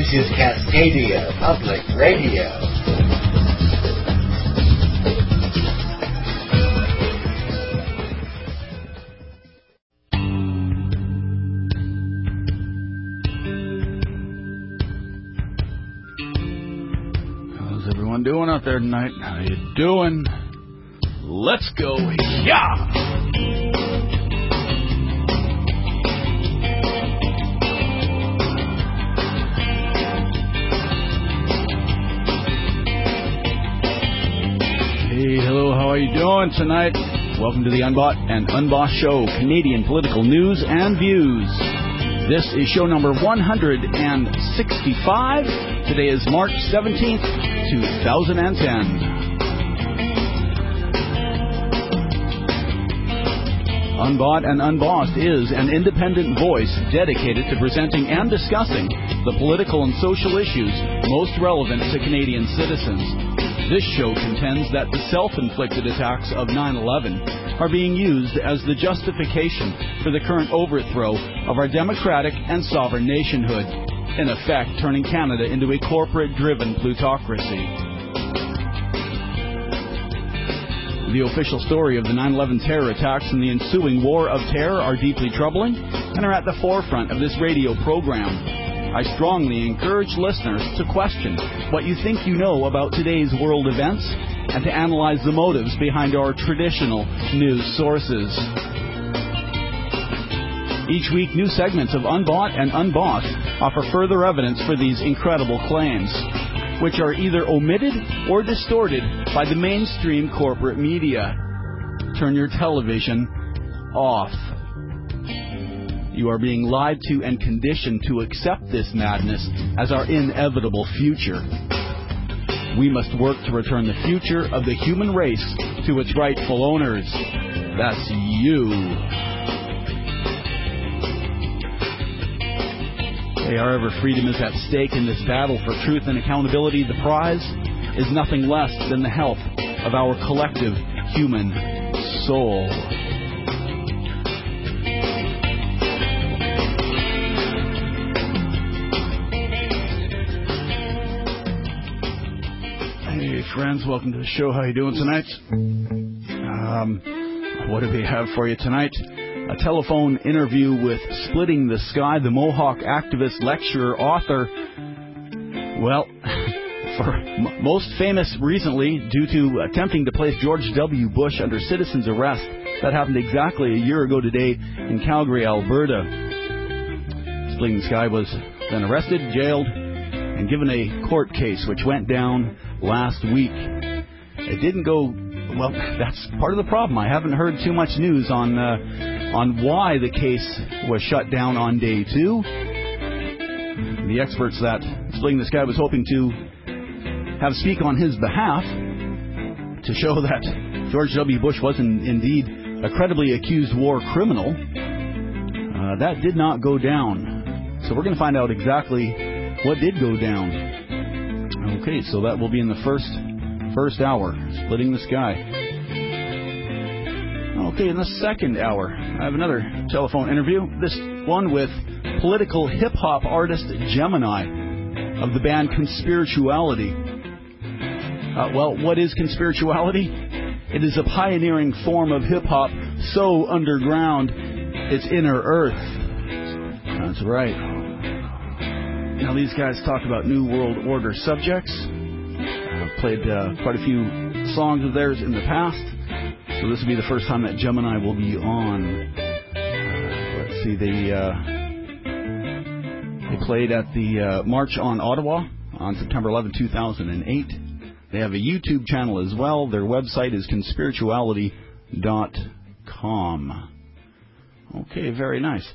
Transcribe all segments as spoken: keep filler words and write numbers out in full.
This is Cascadia Public Radio. How's everyone doing out there tonight? How you doing? Let's go. Yeah! Hey, hello, how are you doing tonight? Welcome to the Unbought and Unbossed Show, Canadian political news and views. This is show number one hundred sixty-five. Today is March seventeenth, two thousand ten. Unbought and Unbossed is an independent voice dedicated to presenting and discussing the political and social issues most relevant to Canadian citizens. This show contends that the self-inflicted attacks of nine eleven are being used as the justification for the current overthrow of our democratic and sovereign nationhood, in effect turning Canada into a corporate-driven plutocracy. The official story of the nine eleven terror attacks and the ensuing war of terror are deeply troubling and are at the forefront of this radio program. I strongly encourage listeners to question what you think you know about today's world events and to analyze the motives behind our traditional news sources. Each week, new segments of Unbought and Unbossed offer further evidence for these incredible claims, which are either omitted or distorted by the mainstream corporate media. Turn your television off. You are being lied to and conditioned to accept this madness as our inevitable future. We must work to return the future of the human race to its rightful owners. That's you. Hey, however, freedom is at stake in this battle for truth and accountability. The prize is nothing less than the health of our collective human soul. Hey, friends, welcome to the show. How you doing tonight? Um, what do we have for you tonight? A telephone interview with Splitting the Sky, the Mohawk activist, lecturer, author. Well, for m- most famous recently due to attempting to place George W. Bush under citizen's arrest. That happened exactly a year ago today in Calgary, Alberta. Splitting the Sky was then arrested, jailed, and given a court case which went down last week. It didn't go well. That's part of the problem. I haven't heard too much news on uh, on why the case was shut down on day two. The experts that Splitting the Sky was hoping to have speak on his behalf to show that George W. Bush was in, indeed a credibly accused war criminal. Uh, that did not go down. So we're going to find out exactly what did go down. Okay, so that will be in the first first hour, Splitting the Sky. Okay, in the second hour, I have another telephone interview. This one with political hip-hop artist Gemini of the band Conspirituality. Uh, well, what is Conspirituality? It is a pioneering form of hip-hop so underground, it's inner earth. That's right. Now, these guys talk about New World Order subjects. I've played uh, quite a few songs of theirs in the past, so this will be the first time that Gemini will be on. Uh, let's see, they, uh, they played at the uh, March on Ottawa on September eleventh, two thousand eight. They have a YouTube channel as well. Their website is conspirituality dot com. Okay, very nice.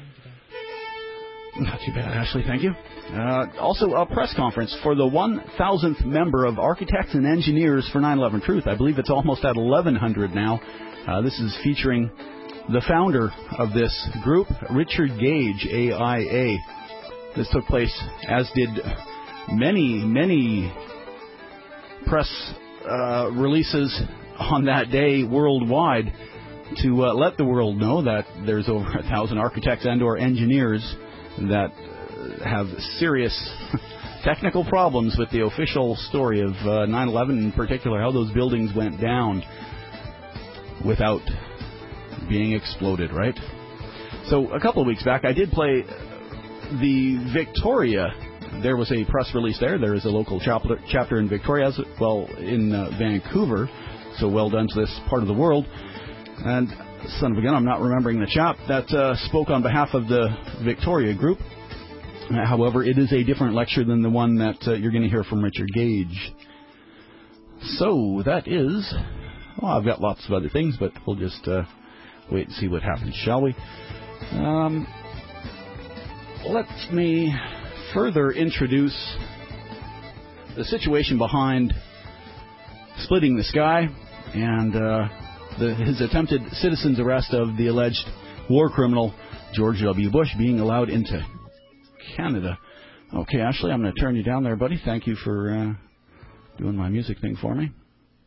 Not too bad, Ashley, thank you. Uh, also, a press conference for the one thousandth member of Architects and Engineers for nine eleven Truth. I believe it's almost at eleven hundred now. Uh, this is featuring the founder of this group, Richard Gage, A I A. This took place, as did many, many press uh, releases on that day worldwide to uh, let the world know that there's over a thousand architects and or engineers that have serious technical problems with the official story of uh, nine eleven, in particular, how those buildings went down without being exploded, right? So a couple of weeks back, I did play the Victoria. There was a press release there. There is a local chapter, chapter in Victoria, as well, in uh, Vancouver. So well done to this part of the world. And son of a gun, I'm not remembering the chap that uh, spoke on behalf of the Victoria group. Uh, however, it is a different lecture than the one that uh, you're going to hear from Richard Gage. So that is... Well, I've got lots of other things, but we'll just uh, wait and see what happens, shall we? Um, let me further introduce the situation behind Splitting the Sky and uh, the, his attempted citizen's arrest of the alleged war criminal George W. Bush being allowed into Canada. Okay, Ashley, I'm going to turn you down there, buddy. Thank you for uh, doing my music thing for me.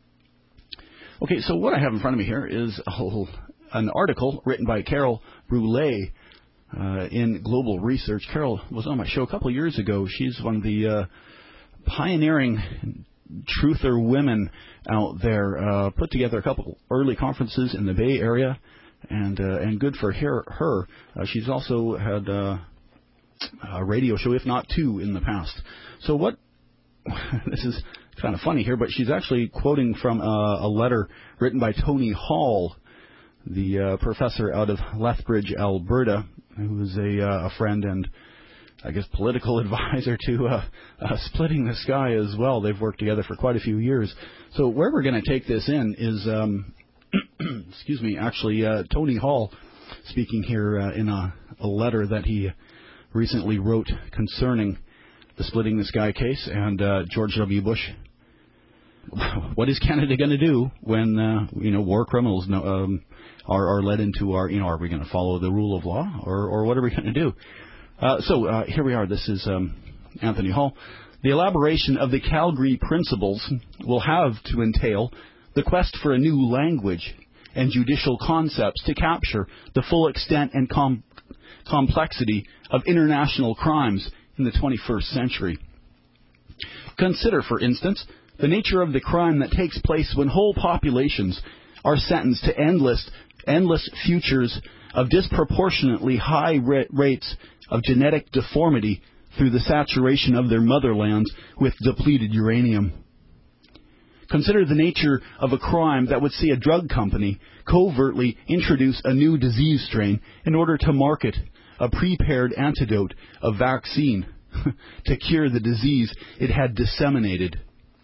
Okay, so what I have in front of me here is a whole, an article written by Carol Brulé uh, in Global Research. Carol was on my show a couple of years ago. She's one of the uh, pioneering truther women out there. Uh, put together a couple early conferences in the Bay Area, and uh, and good for her. her. Uh, she's also had uh, a radio show, if not two, in the past. So what... this is kind of funny here, but she's actually quoting from a, a letter written by Tony Hall, the uh, professor out of Lethbridge, Alberta, who is a, uh, a friend and, I guess, political advisor to uh, uh, Splitting the Sky as well. They've worked together for quite a few years. So where we're going to take this in is, um, excuse me, actually, uh, Tony Hall speaking here uh, in a, a letter that he recently wrote concerning the Splitting the Sky case and uh, George W. Bush. What is Canada going to do when uh, you know war criminals know, um, are, are led into our? You know, are we going to follow the rule of law, or, or what are we going to do? Uh, so uh, here we are. This is um, Anthony Hall. The elaboration of the Calgary Principles will have to entail the quest for a new language and judicial concepts to capture the full extent and com- complexity of international crimes in the twenty-first century. Consider, for instance, the nature of the crime that takes place when whole populations are sentenced to endless, endless futures of disproportionately high ra- rates of genetic deformity through the saturation of their motherlands with depleted uranium. Consider the nature of a crime that would see a drug company covertly introduce a new disease strain in order to market a prepared antidote, a vaccine, to cure the disease it had disseminated.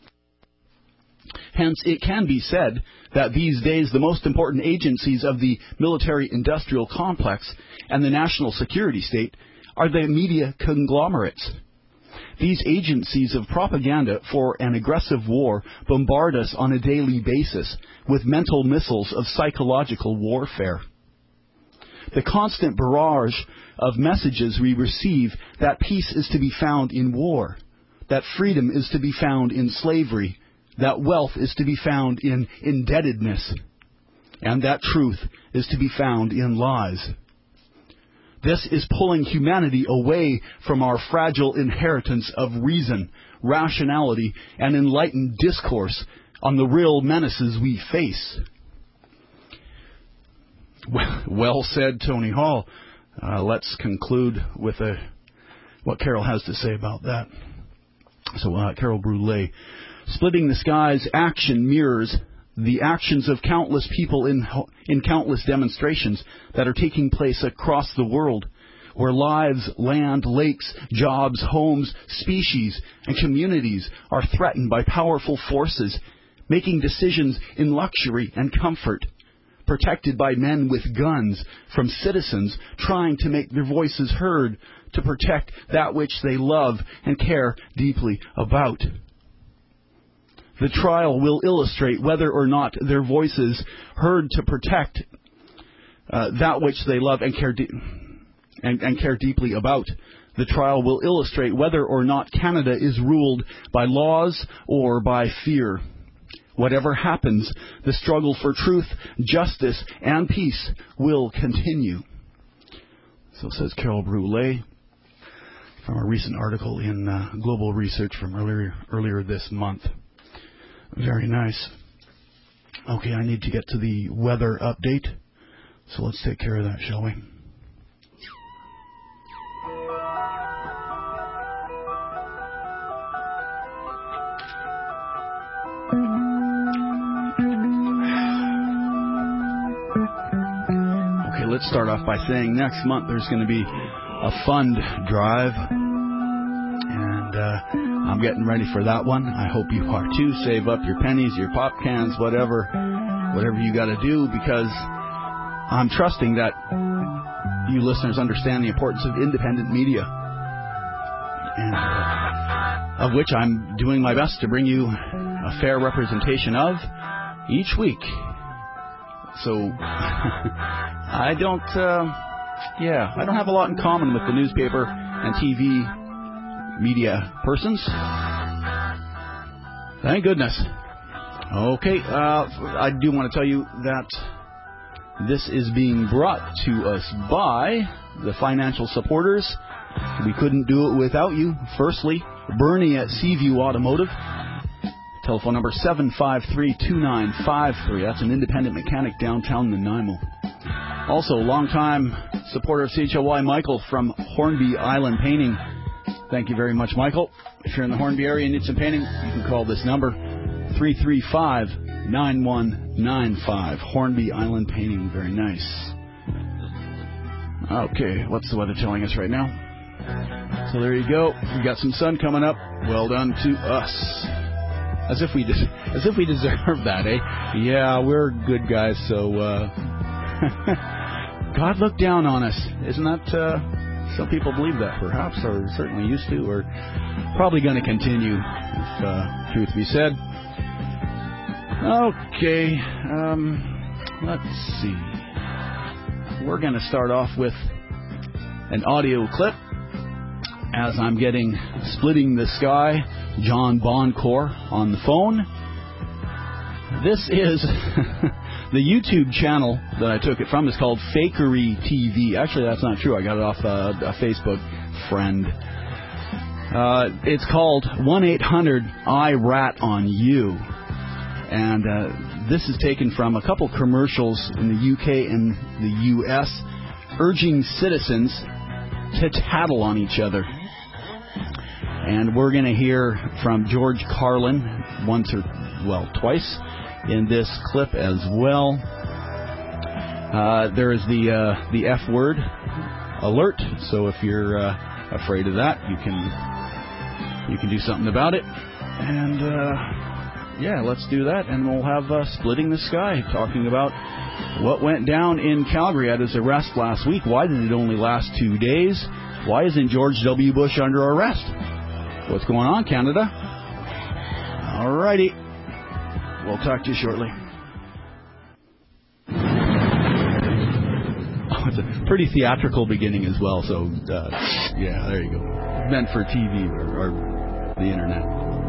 Hence, it can be said that these days the most important agencies of the military-industrial complex and the national security state are the media conglomerates. These agencies of propaganda for an aggressive war bombard us on a daily basis with mental missiles of psychological warfare. The constant barrage of messages we receive that peace is to be found in war, that freedom is to be found in slavery, that wealth is to be found in indebtedness, and that truth is to be found in lies. This is pulling humanity away from our fragile inheritance of reason, rationality, and enlightened discourse on the real menaces we face. Well said, Tony Hall. Uh, let's conclude with a, what Carol has to say about that. So, uh, Carol Brulé. Splitting the Sky's action mirrors the actions of countless people in in countless demonstrations that are taking place across the world, where lives, land, lakes, jobs, homes, species, and communities are threatened by powerful forces, making decisions in luxury and comfort, protected by men with guns from citizens trying to make their voices heard to protect that which they love and care deeply about. The trial will illustrate whether or not their voices heard to protect uh, that which they love and care, de- and, and care deeply about. The trial will illustrate whether or not Canada is ruled by laws or by fear. Whatever happens, the struggle for truth, justice, and peace will continue. So says Carol Brulé. from a recent article in uh, Global Research from earlier earlier this month. Very nice. Okay, I need to get to the weather update, so let's take care of that, shall we? Okay, let's start off by saying next month there's going to be a fund drive, and uh, I'm getting ready for that one. I hope you are too. Save up your pennies, your pop cans, whatever, whatever you got to do, because I'm trusting that you listeners understand the importance of independent media, and uh, of which I'm doing my best to bring you a fair representation of each week. So I don't, uh, yeah, I don't have a lot in common with the newspaper and T V media persons. Thank goodness. Okay, uh, I do want to tell you that this is being brought to us by the financial supporters. We couldn't do it without you. Firstly, Bernie at Seaview Automotive. Telephone number seven five three, two nine five three. That's an independent mechanic downtown Nanaimo. Also, longtime supporter of C H L Y, Michael from Hornby Island Painting. Thank you very much, Michael. If you're in the Hornby area and need some painting, you can call this number, three three five, nine one nine five. Hornby Island Painting. Very nice. Okay, what's the weather telling us right now? So there you go. We got some sun coming up. Well done to us. As if we des- as if we deserve that, eh? Yeah, we're good guys, so uh, God looked down on us. Isn't that, uh, some people believe that, perhaps, or certainly used to, or probably going to continue, if uh, truth be said. Okay, um, let's see. We're going to start off with an audio clip as I'm getting Splitting the Sky, John Boncourt on the phone. This is the YouTube channel that I took it from. Is called Fakery T V. Actually, that's not true. I got it off a, a Facebook friend. Uh, it's called one eight hundred I rat on you. And uh, this is taken from a couple commercials in the U K and the U S urging citizens to tattle on each other. And we're going to hear from George Carlin once or, well, twice in this clip as well. Uh, there is the uh, the F word alert, so if you're uh, afraid of that, you can you can do something about it. And uh, yeah, let's do that, and we'll have uh, Splitting the Sky talking about what went down in Calgary at his arrest last week. Why did it only last two days? Why isn't George W. Bush under arrest? What's going on, Canada? All righty. We'll talk to you shortly. Oh, it's a pretty theatrical beginning as well, so, uh, yeah, there you go. Meant for T V or, or the Internet.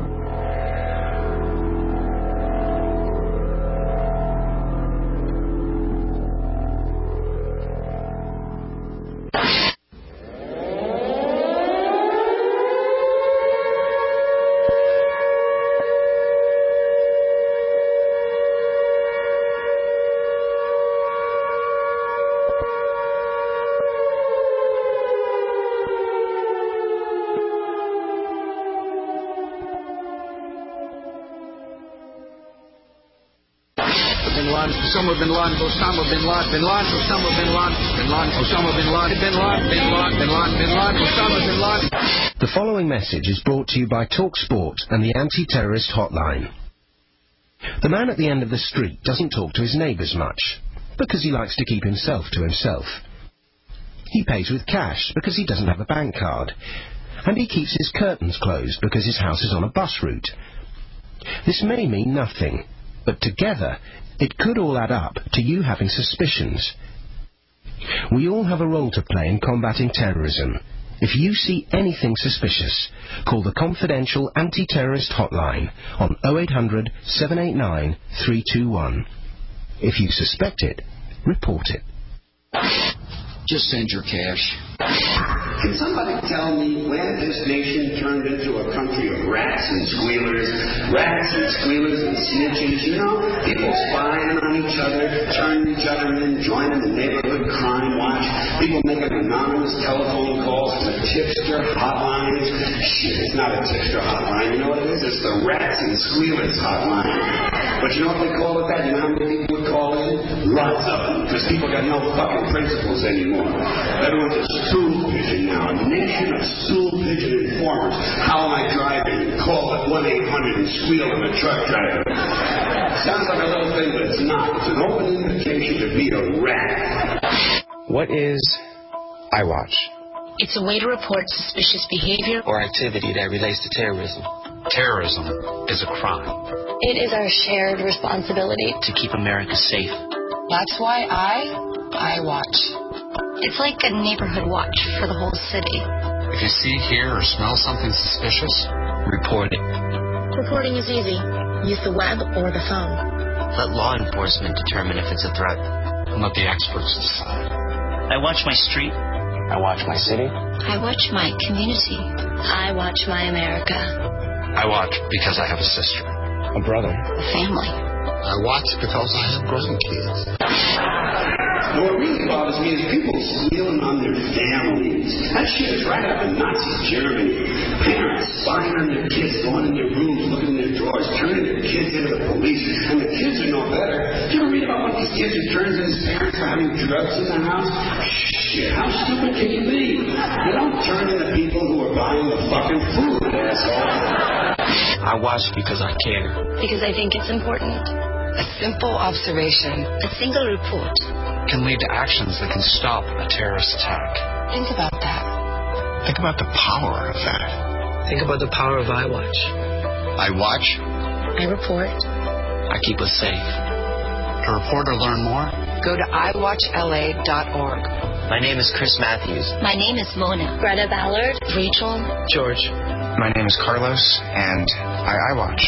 Osama bin Laden, Osama bin Laden, bin Laden, Osama bin Laden, bin Laden, Osama bin Laden, bin Laden, bin Laden, bin Laden, bin Laden, Osama bin Laden. The following message is brought to you by TalkSport and the Anti-Terrorist Hotline. The man at the end of the street doesn't talk to his neighbours much, because he likes to keep himself to himself. He pays with cash because he doesn't have a bank card, and he keeps his curtains closed because his house is on a bus route. This may mean nothing, but together it could all add up to you having suspicions. We all have a role to play in combating terrorism. If you see anything suspicious, call the confidential anti-terrorist hotline on oh eight hundred, seven eight nine, three two one. If you suspect it, report it. Just send your cash. Can somebody tell me where this nation turned into a country of rats and squealers? Rats and squealers and snitches, you know? People spying on each other, turning each other in, joining the neighborhood crime watch. People making anonymous telephone calls to tipster hotlines. Shit, it's not a tipster hotline. You know what it is? It's the rats and squealers hotline. But you know what they call it that? You know how many people would call in? Lots of them. Because people got no fucking principles anymore. Everyone's a stool pigeon now. A nation of stool pigeon informers. How am I driving? Call at one eight hundred and squeal at a truck driver. Sounds like a little thing, but it's not. It's an open invitation to be a rat. What is iWatch? It's a way to report suspicious behavior or activity that relates to terrorism. Terrorism is a crime. It is our shared responsibility to keep America safe. That's why I, I watch. It's like a neighborhood watch for the whole city. If you see, hear, or smell something suspicious, report it. Reporting is easy. Use the web or the phone. Let law enforcement determine if it's a threat. And let the experts decide. I watch my street. I watch my city. I watch my community. I watch my America. I watch because I have a sister. A brother. A family. I watch because I have grandkids. What really bothers me is people squealing on their families. That shit is right up in Nazi Germany. Parents spying on their kids, going in their rooms, looking in their drawers, turning their kids into the police, and the kids are no better. Did you ever read about one of these kids who turns in his parents for having drugs in the house? Shit, how stupid can you be? You don't turn in the people who are buying the fucking food, asshole. I watch because I care. Because I think it's important. A simple observation, a single report, can lead to actions that can stop a terrorist attack. Think about that. Think about the power of that. Think about the power of iWatch. I watch. I report. I keep us safe. To report or learn more, go to i watch L A dot org. My name is Chris Matthews. My name is Mona. Greta Ballard. Rachel. George. My name is Carlos, and I iWatch.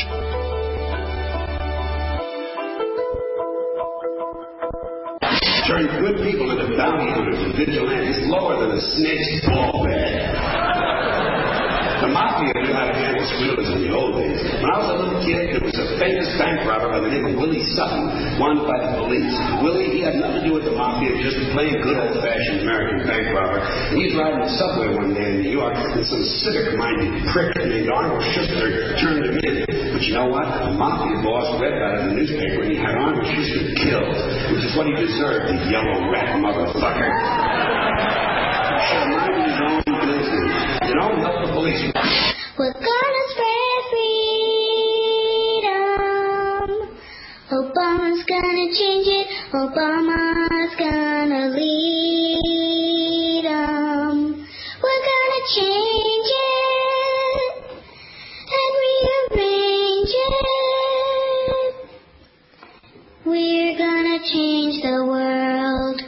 Turn good people into bounty hunters and vigilantes lower than a snake's ball bag. The mafia knew how to handle squealers in the old days. When I was a little kid, there was a famous bank robber by the name of Willie Sutton, wanted by the police. Willie, he had nothing to do with the mafia, just plain good old-fashioned American bank robber. And he's riding the subway one day in New York, and some civic-minded prick named Arnold Schuster turned him in. But you know what? The mafia boss read about it in the newspaper, and he had Arnold Schuster killed, which is what he deserved, the yellow rat motherfucker. He should have minded his own business. You know, help the police. We're gonna spread freedom. Obama's gonna change it. Obama's gonna lead 'em. We're gonna change it and rearrange it. We're gonna change the world.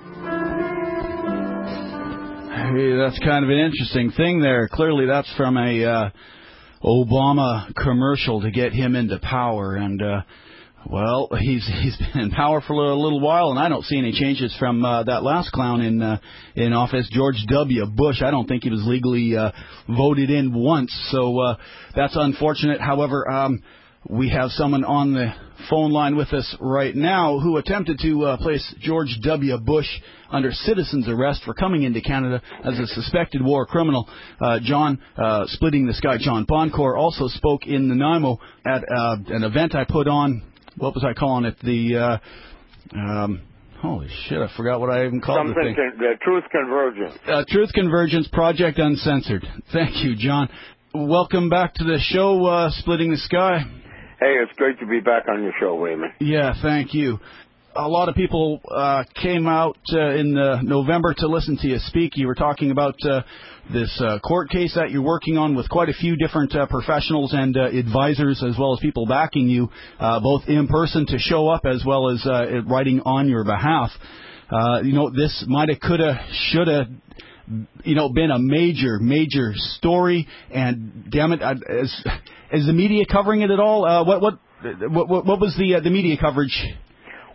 Hey, that's kind of an interesting thing there. Clearly, that's from a uh, Obama commercial to get him into power. And, uh, well, he's he's been in power for a little while, and I don't see any changes from uh, that last clown in uh, in office, George W. Bush. I don't think he was legally uh, voted in once, so uh, that's unfortunate. However, um, we have someone on the phone line with us right now who attempted to uh, place George W. Bush under citizen's arrest for coming into Canada as a suspected war criminal. Uh, John, uh, Splitting the Sky, John Boncour, also spoke in Nanaimo at uh, an event I put on. What was I calling it? The, uh, um, holy shit, I forgot what I even called Something the thing. Con- the Truth Convergence. Uh, Truth Convergence Project Uncensored. Thank you, John. Welcome back to the show, uh, Splitting the Sky. Hey, it's great to be back on your show, Raymond. Yeah, thank you. A lot of people uh, came out uh, in uh, November to listen to you speak. You were talking about uh, this uh, court case that you're working on with quite a few different uh, professionals and uh, advisors, as well as people backing you, uh, both in person to show up as well as uh, writing on your behalf. Uh, you know, this might have, could have, should have, you know, been a major, major story. And damn it, is, is the media covering it at all? Uh, what, what, what, what was the uh, the media coverage?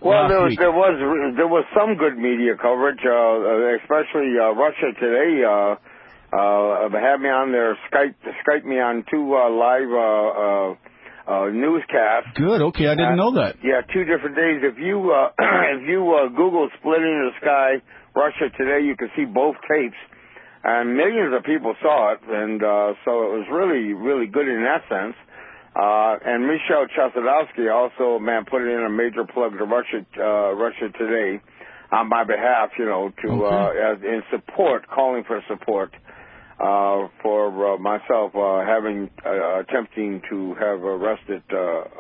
Well, last there was, week. there was there was some good media coverage, uh, especially uh, Russia Today. Uh, uh, had me on their Skype, Skype me on two uh, live uh, uh, uh, newscasts. Good. Okay, I didn't uh, know that. Yeah, two different days. If you uh, if you uh, Google "Splitting the Sky," Russia Today, you can see both tapes. And millions of people saw it, and uh, so it was really, really good in that sense. Uh, and Michelle Chossudovsky also, man, put it in a major plug to Russia, uh, Russia Today on my behalf, you know, to okay. uh, as, in support, calling for support uh, for uh, myself uh, having uh, attempting to have arrested, uh,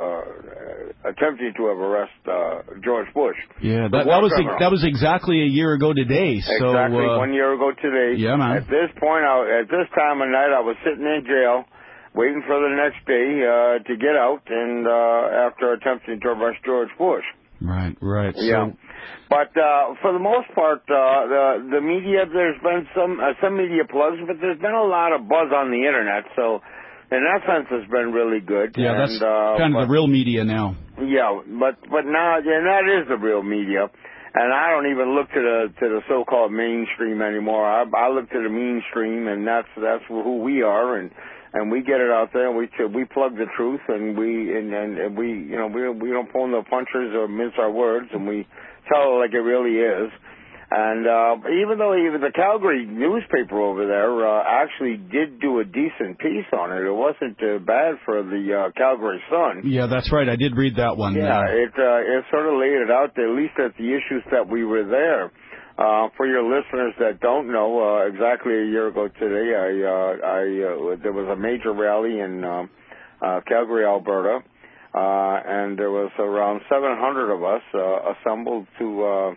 uh, attempting to have arrested uh, George Bush. Yeah, that, that was criminal. that was exactly a year ago today. So, exactly uh, one year ago today. Yeah, man. At this point, I, at this time of night, I was sitting in jail, waiting for the next day uh, to get out, and uh, after attempting to arrest George Bush. Right, right. Yeah. So, but uh, for the most part, uh, the the media, there's been some uh, some media plugs, but there's been a lot of buzz on the internet. So, in that sense, it's been really good. yeah, and, that's uh, kind of but, the real media now. Yeah, but but now, yeah, that is the real media. And I don't even look to the to the so-called mainstream anymore. I, I look to the mainstream, and that's that's who we are, and and we get it out there. And we we plug the truth, and we and, and, and we you know we we don't pull no punches or mince our words, and we tell it like it really is. And uh, even though even the Calgary newspaper over there uh, actually did do a decent piece on it, it wasn't uh, bad for the uh, Calgary Sun. Yeah, that's right. I did read that one. Yeah, uh, it uh, it sort of laid it out there, at least at the issues that we were there. Uh, for your listeners that don't know, uh, exactly a year ago today, I uh, I uh, there was a major rally in um, uh, Calgary, Alberta, uh, and there was around seven hundred of us uh, assembled to. Uh,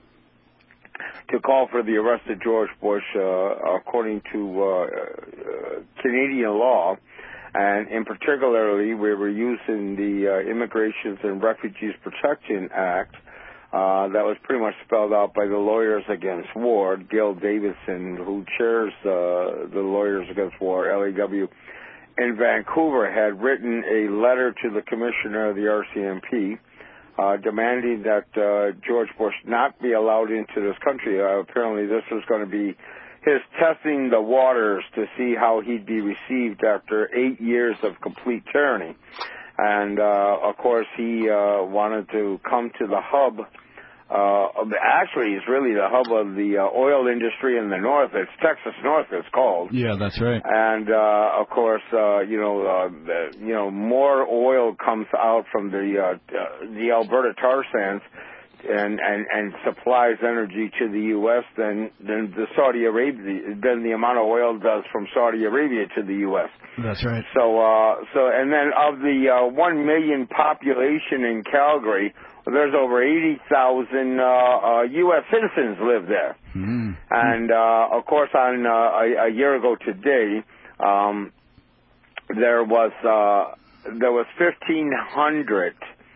to call for the arrest of George Bush, uh, according to uh, uh, Canadian law, and in particularly we were using the uh, Immigrations and Refugees Protection Act uh, that was pretty much spelled out by the Lawyers Against War. Gil Davidson, who chairs uh, the Lawyers Against War, L A W, in Vancouver, had written a letter to the commissioner of the R C M P Uh, demanding that uh, George Bush not be allowed into this country. Uh, apparently this was going to be his testing the waters to see how he'd be received after eight years of complete tyranny. And, uh, of course, he uh, wanted to come to the hub. Uh, actually, it's really the hub of the uh, oil industry in the north. It's Texas North, it's called. Yeah, that's right. And uh, of course, uh, you know, uh, the, you know, more oil comes out from the uh, the Alberta tar sands, and, and and supplies energy to the U S than than the Saudi Arabia than the amount of oil does from Saudi Arabia to the U S. That's right. So, uh, so, and then of the uh, one million population in Calgary, there's over eighty thousand uh, uh, U S citizens live there. Mm-hmm. And, uh, of course, on uh, a, a year ago today, um, there was uh, there was fifteen hundred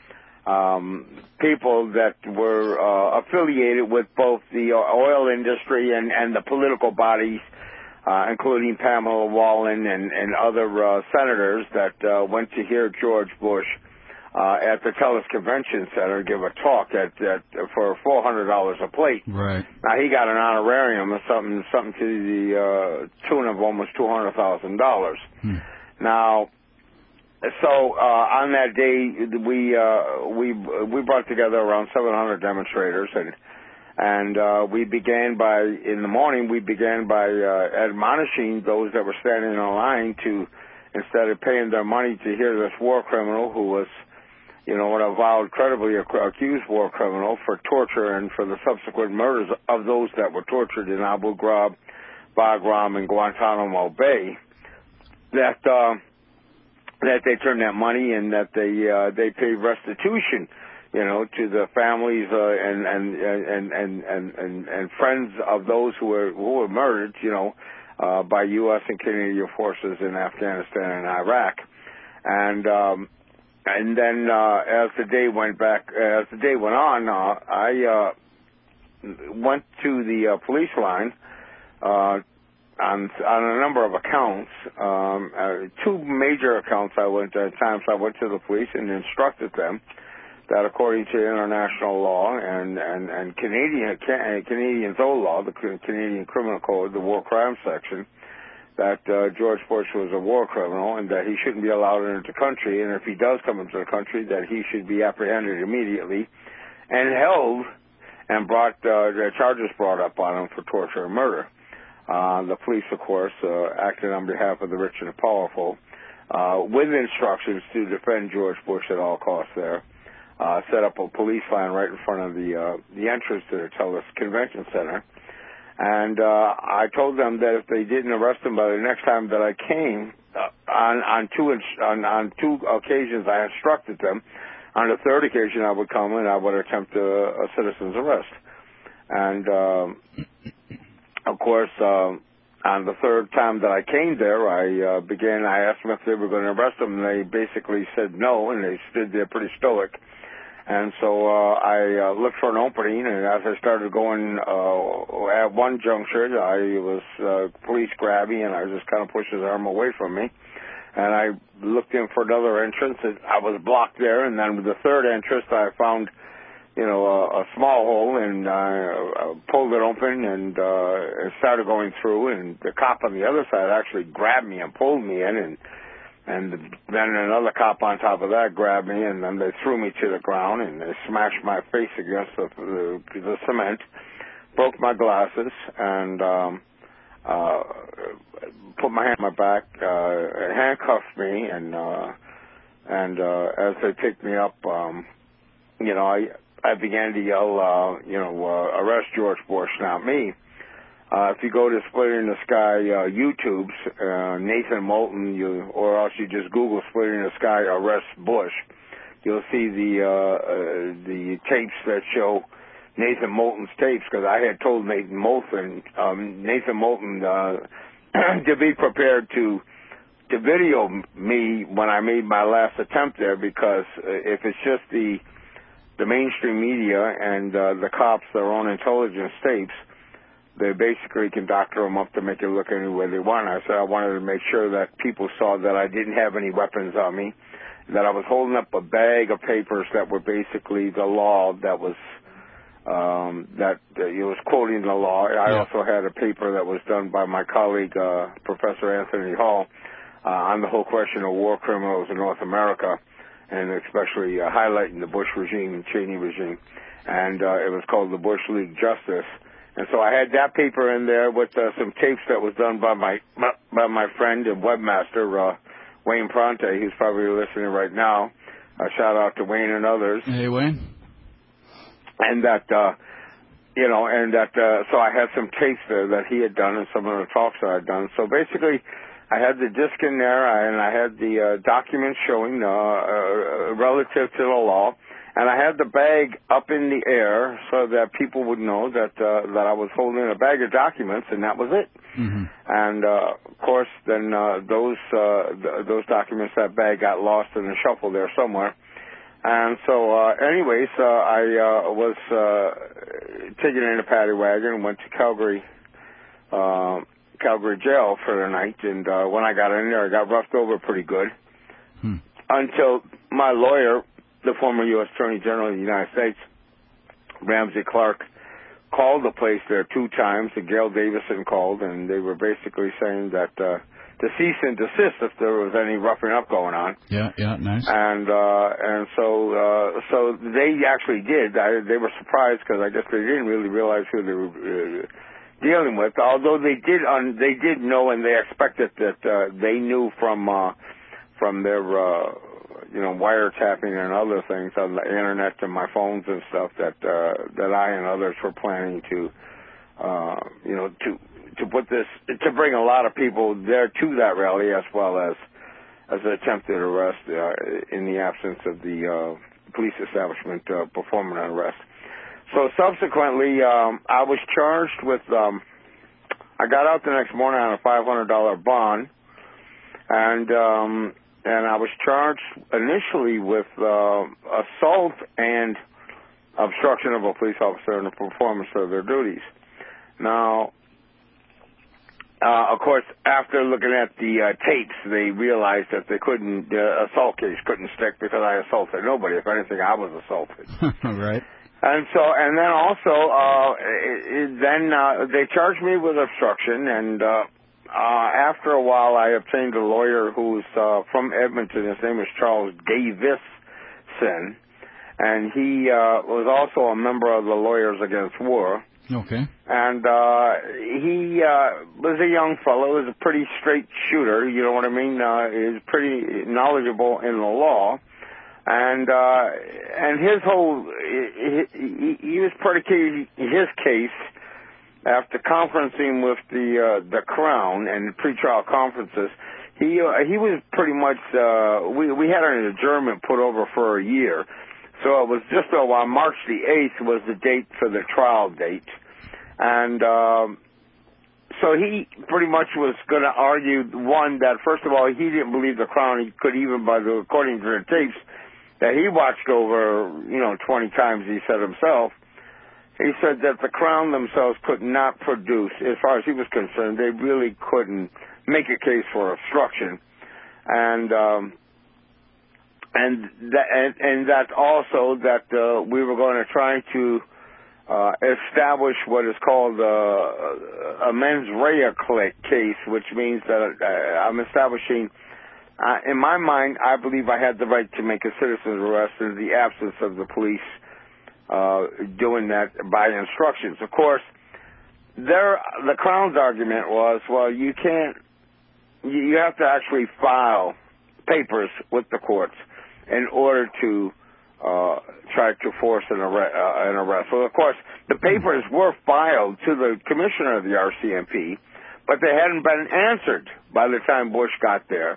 um, people that were uh, affiliated with both the oil industry and, and the political bodies, uh, including Pamela Wallin and, and other uh, senators that uh, went to hear George Bush Uh, at the Telus Convention Center, give a talk at, at for four hundred dollars a plate. Right. Now he got an honorarium of something something to the uh, tune of almost two hundred thousand dollars. Hmm. Now, so uh, on that day we uh, we we brought together around seven hundred demonstrators, and and uh, we began by in the morning we began by uh, admonishing those that were standing in line to, instead of paying their money to hear this war criminal who was, you know, an avowed, credibly accused war criminal for torture and for the subsequent murders of those that were tortured in Abu Ghraib, Bagram, and Guantanamo Bay, that uh, that they turned that money and that they uh, they paid restitution, you know, to the families uh, and, and, and, and, and, and, and friends of those who were who were murdered, you know, uh, by U S and Canadian forces in Afghanistan and Iraq, and. Um, And then, uh, as the day went back, as the day went on, uh, I, uh, went to the, uh, police line, uh, on, on a number of accounts, um, uh, two major accounts I went at times I went to the police and instructed them that according to international law and, and, and Canadian Canadian's own law, the Canadian Criminal Code, the War Crimes section, that uh, George Bush was a war criminal and that he shouldn't be allowed into the country, and if he does come into the country, that he should be apprehended immediately and held and brought uh, the charges brought up on him for torture and murder. Uh, the police, of course, uh, acted on behalf of the rich and the powerful, uh, with instructions to defend George Bush at all costs there. Uh, set up a police line right in front of the uh, the entrance to the Telus Convention Center. And uh, I told them that if they didn't arrest him by the next time that I came, uh, on, on, two, on, on two occasions I instructed them. On the third occasion I would come and I would attempt a, a citizen's arrest. And, um, of course, uh, on the third time that I came there, I uh, began, I asked them if they were going to arrest him, and they basically said no, and they stood there pretty stoic. And so uh, I uh, looked for an opening, and as I started going uh, at one juncture, I was uh, police grabbed me, and I just kind of pushed his arm away from me. And I looked in for another entrance, and I was blocked there. And then with the third entrance, I found, you know, a, a small hole, and I uh, pulled it open and uh, started going through. And the cop on the other side actually grabbed me and pulled me in, and And then another cop on top of that grabbed me, and then they threw me to the ground, and they smashed my face against the, the, the cement, broke my glasses, and um, uh, put my hand on my back, uh, handcuffed me, and uh, and uh, as they picked me up, um, you know, I I began to yell, uh, you know, uh, arrest George Bush, not me. Uh, if you go to Splitter in the Sky uh, YouTube's, uh, Nathan Moulton, you, or else you just Google Splitter in the Sky arrest Bush, you'll see the uh, uh, the tapes that show Nathan Moulton's tapes, because I had told Nathan Moulton, um, Nathan Moulton uh, to be prepared to to video me when I made my last attempt there, because if it's just the the mainstream media and uh, the cops, their own intelligence tapes, they basically can doctor them up to make it look any way they want. I said I wanted to make sure that people saw that I didn't have any weapons on me, that I was holding up a bag of papers that were basically the law that was, um, that uh, it was quoting the law. I yeah. also had a paper that was done by my colleague, uh, Professor Anthony Hall, uh, on the whole question of war criminals in North America, and especially uh, highlighting the Bush regime and Cheney regime. And uh, it was called the Bush League Justice. And so I had that paper in there with uh, some tapes that was done by my by my friend and webmaster, uh, Wayne Pronte, who's probably listening right now. A shout out to Wayne and others. Hey, Wayne. And that, uh, you know, and that, uh, so I had some tapes there that he had done and some of the talks that I'd done. So basically, I had the disc in there, and I had the uh, documents showing uh, uh, relative to the law. And I had the bag up in the air so that people would know that uh, that I was holding a bag of documents, and that was it. Mm-hmm. And uh, of course, then uh, those uh, th- those documents, that bag got lost in the shuffle there somewhere. And so, uh, anyways, uh, I uh, was uh, taken in a paddy wagon and went to Calgary, uh, Calgary jail for the night. And uh, when I got in there, I got roughed over pretty good hmm. until my lawyer, the former U S Attorney General of the United States, Ramsey Clark, called the place there two times, and Gail Davison called, and they were basically saying that uh, to cease and desist if there was any roughing up going on. Yeah, yeah, nice. And uh, and so uh, so they actually did. I, they were surprised because I guess they didn't really realize who they were uh, dealing with. Although they did, un- they did know, and they expected that uh, they knew from uh, from their. Uh, you know, wiretapping and other things on the internet and my phones and stuff that uh, that I and others were planning to, uh, you know, to to put this, to bring a lot of people there to that rally, as well as as an attempted arrest uh, in the absence of the uh, police establishment uh, performing an arrest. So subsequently, um, I was charged with, um, I got out the next morning on a five hundred dollars bond, and um, and I was charged initially with uh, assault and obstruction of a police officer in the performance of their duties. Now, uh, of course, after looking at the uh, tapes, they realized that they couldn't, uh, assault case couldn't stick because I assaulted nobody. If anything, I was assaulted. Right. And so, and then also, uh, it, it, then uh, they charged me with obstruction, and uh, uh, after a while, I obtained a lawyer who's uh, from Edmonton. His name is Charles Davison, and he uh, was also a member of the Lawyers Against War. Okay. And uh, he uh, was a young fellow. He was a pretty straight shooter. You know what I mean? Uh, he's pretty knowledgeable in the law, and uh, and his whole he, he, he was predicating his case after conferencing with the uh, the Crown and pretrial conferences. He uh, he was pretty much uh, we we had an adjournment put over for a year. So it was just uh, on March the eighth was the date for the trial date. And um, so he pretty much was going to argue, one, that first of all, he didn't believe the Crown he could even, by the according to the tapes, that he watched over, you know, twenty times, he said himself. He said that the Crown themselves could not produce, as far as he was concerned, they really couldn't make a case for obstruction. And... Um, And that, and, and that also that uh, we were going to try to uh, establish what is called uh, a mens rea case, which means that uh, I'm establishing, uh, in my mind, I believe I had the right to make a citizen's arrest in the absence of the police uh, doing that by instructions. Of course, there, the Crown's argument was, well, you can't, you have to actually file papers with the courts in order to uh, try to force an arrest, uh, an arrest. Well, of course, the papers were filed to the commissioner of the R C M P, but they hadn't been answered by the time Bush got there.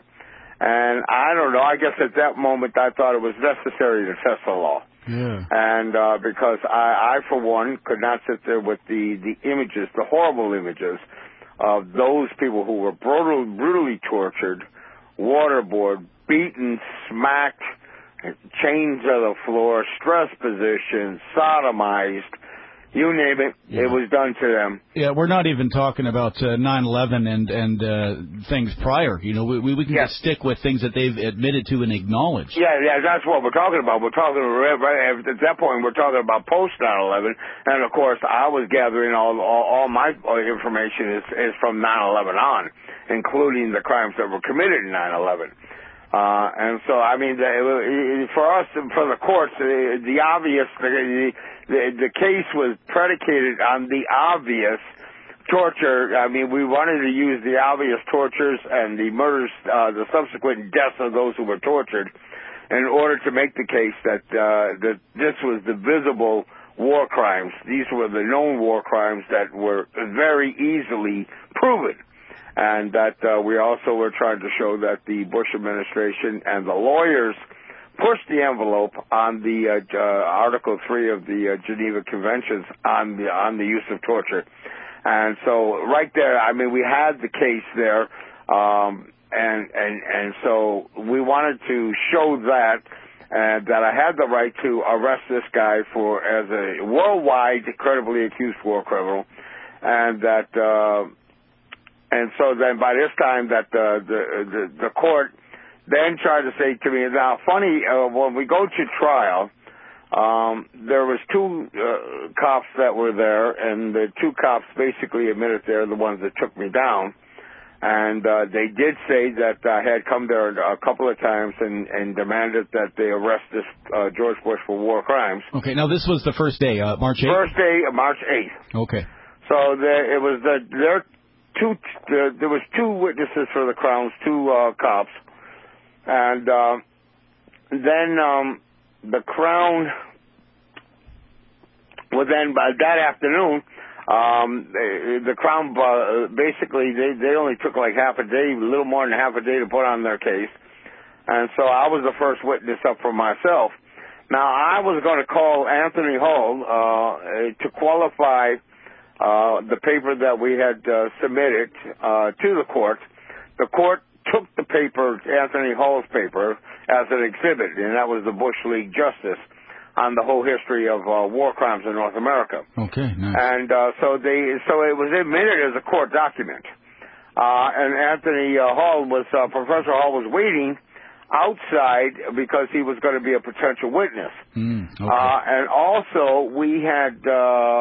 And I don't know, I guess at that moment I thought it was necessary to test the law. Yeah. And uh, because I, I, for one, could not sit there with the, the images, the horrible images of those people who were brutal, brutally tortured, waterboarded, beaten, smacked, chained to the floor, stress positions, sodomized, you name it, yeah. It was done to them. Yeah, we're not even talking about uh, nine eleven and and uh, things prior. You know, we we can yeah. just stick with things that they've admitted to and acknowledged. Yeah, yeah, that's what we're talking about. We're talking right at that point. We're talking about post nine eleven, and of course, I was gathering all all, all my information is is from nine eleven on, including the crimes that were committed in nine eleven. Uh, and so, I mean, the, for us, for the courts, the, the obvious, the, the, the case was predicated on the obvious torture. I mean, we wanted to use the obvious tortures and the murders, uh, the subsequent deaths of those who were tortured in order to make the case that, uh, that this was the visible war crimes. These were the known war crimes that were very easily proven. And that uh, we also were trying to show that the Bush administration and the lawyers pushed the envelope on the uh, uh, Article three of the uh, Geneva Conventions on the on the use of torture. And so right there, I mean, we had the case there, um, and and and so we wanted to show that uh, that I had the right to arrest this guy for as a worldwide credibly accused war criminal, and that. Uh, And so then by this time that uh, the, the the court then tried to say to me, now funny, uh, when we go to trial, um, there was two uh, cops that were there, and the two cops basically admitted they're the ones that took me down. And uh, they did say that I had come there a couple of times and, and demanded that they arrest this uh, George Bush for war crimes. Okay, now this was the first day, uh, March eighth? First day, March eighth. Okay. So there, it was the, their Two, uh, there was two witnesses for the Crowns, two uh, cops, and uh, then um, the Crown. Well, then by that afternoon, um, the, the Crown uh, basically they they only took like half a day, a little more than half a day to put on their case, and so I was the first witness up for myself. Now I was going to call Anthony Hall uh, to qualify. Uh, the paper that we had uh, submitted uh, to the court. The court took the paper, Anthony Hall's paper, as an exhibit, and that was the Bush League Justice on the whole history of uh, war crimes in North America. Okay, nice. And uh, so they, so it was admitted as a court document. uh, and Anthony uh, Hall was uh, Professor Hall was waiting outside because he was going to be a potential witness. Mm, okay. uh, and also, we had uh,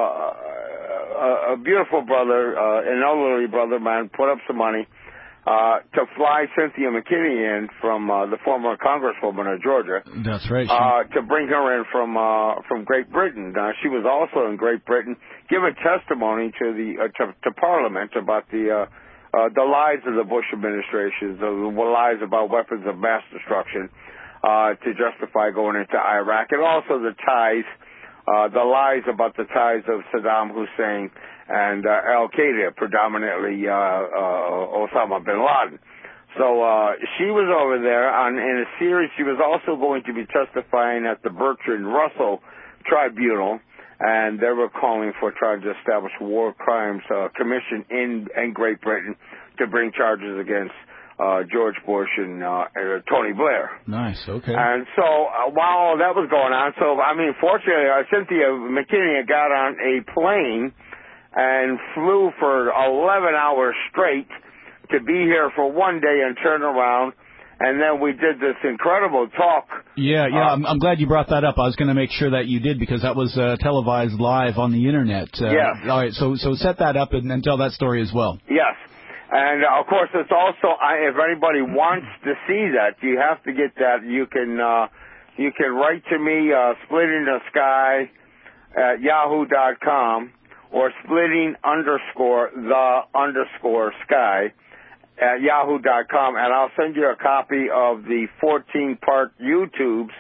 a, a beautiful brother, uh, an elderly brother, man, put up some money uh, to fly Cynthia McKinney in from uh, the former Congresswoman of Georgia. That's right. She... Uh, to bring her in from uh, from Great Britain. Uh, she was also in Great Britain, giving testimony to the uh, to, to Parliament about the. Uh, Uh, the lies of the Bush administration, the lies about weapons of mass destruction uh, to justify going into Iraq, and also the ties, uh, the lies about the ties of Saddam Hussein and uh, Al-Qaeda, predominantly uh, uh, Osama bin Laden. So uh, she was over there on, in a series. She was also going to be testifying at the Bertrand Russell Tribunal, and they were calling for trying to establish war crimes uh, commission in, in Great Britain to bring charges against uh, George Bush and, uh, and uh, Tony Blair. Nice, okay. And so uh, while all that was going on, so, I mean, fortunately, uh, Cynthia McKinney got on a plane and flew for eleven hours straight to be here for one day and turn around. And then we did this incredible talk. Yeah, yeah, uh, I'm, I'm glad you brought that up. I was going to make sure that you did because that was uh, televised live on the Internet. Uh, yes. All right, so so set that up and, and tell that story as well. Yes. And, uh, of course, it's also, I, if anybody wants to see that, you have to get that. You can uh, you can write to me, uh, splitting the sky at yahoo dot com or splitting underscore the underscore sky at yahoo dot com, and I'll send you a copy of the fourteen-part YouTubes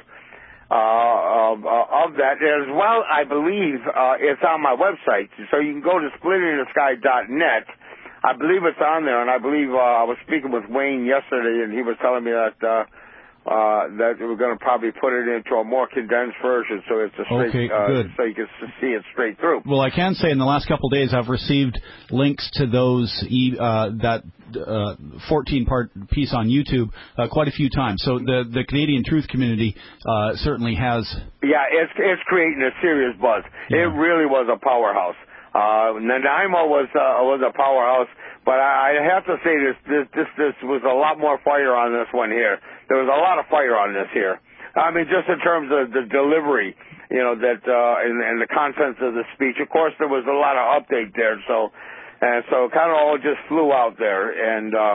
uh, of, uh, of that. As well, I believe uh, it's on my website, so you can go to splitting the sky dot net. I believe it's on there, and I believe uh, I was speaking with Wayne yesterday, and he was telling me that uh, uh, that we're going to probably put it into a more condensed version, so it's a straight, okay, uh, good. so you can see it straight through. Well, I can say in the last couple of days I've received links to those e- uh, that uh, fourteen-part piece on YouTube uh, quite a few times. So the the Canadian Truth community uh, certainly has. Yeah, it's it's creating a serious buzz. Yeah. It really was a powerhouse. Uh, Nanaimo was uh, was a powerhouse, but I, I have to say this, this this this was a lot more fire on this one here. There was a lot of fire on this here. I mean, just in terms of the delivery, you know, that uh, and, and the contents of the speech. Of course, there was a lot of update there, so and so kind of all just flew out there. And um,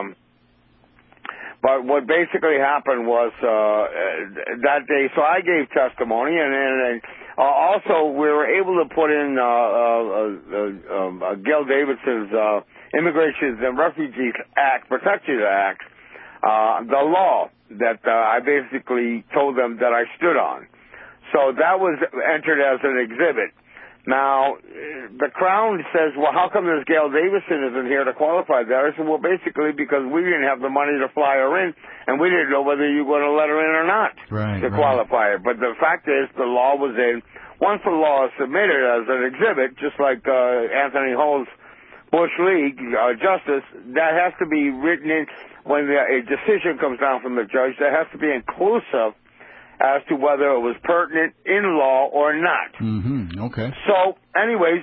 but what basically happened was uh, that day. So I gave testimony, and. and, and Uh, also, we were able to put in uh, uh, uh, um, uh, Gail Davidson's uh, Immigration and Refugees Act, Protection Act, uh, the law that uh, I basically told them that I stood on. So that was entered as an exhibit. Now, the Crown says, well, how come this Gail Davison isn't here to qualify that? I said, well, basically because we didn't have the money to fly her in, and we didn't know whether you were going to let her in or not right, to right. qualify her. But the fact is, the law was in. Once the law is submitted as an exhibit, just like uh, Anthony Hall's Bush League uh, Justice, that has to be written in when the, a decision comes down from the judge. That has to be inclusive as to whether it was pertinent in law or not. Mm-hmm. Okay. So, anyways,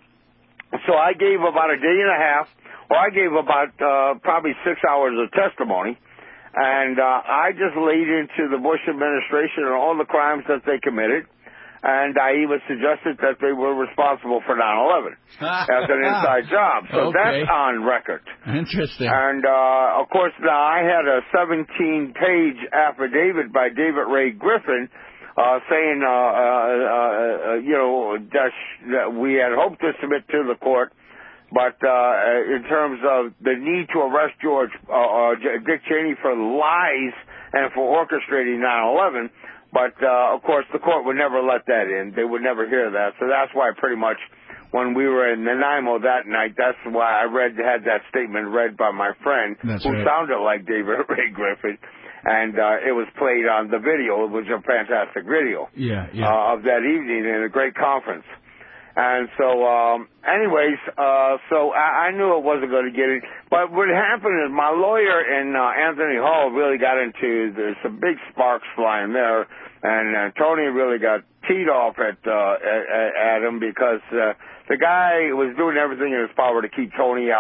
so I gave about a day and a half, or I gave about uh, probably six hours of testimony, and uh, I just laid into the Bush administration and all the crimes that they committed, and I even suggested that they were responsible for nine eleven as an inside job. So okay. that's on record. Interesting. And, uh, of course, now I had a seventeen-page affidavit by David Ray Griffin uh, saying, uh, uh, uh, you know, that, that we had hoped to submit to the court, but uh, in terms of the need to arrest George uh, uh, Dick Cheney for lies and for orchestrating nine eleven, but, uh, of course, the court would never let that in. They would never hear that. So that's why pretty much when we were in Nanaimo that night, that's why I read had that statement read by my friend that's who right. sounded like David Ray Griffin. And uh, it was played on the video. It was a fantastic video yeah, yeah. Uh, of that evening in a great conference. And so, um, anyways, uh, so I, I knew it wasn't going to get it. But what happened is my lawyer and uh, Anthony Hall really got into, there's some big sparks flying there. And uh, Tony really got teed off at, uh, at, at him because uh, the guy was doing everything in his power to keep Tony out.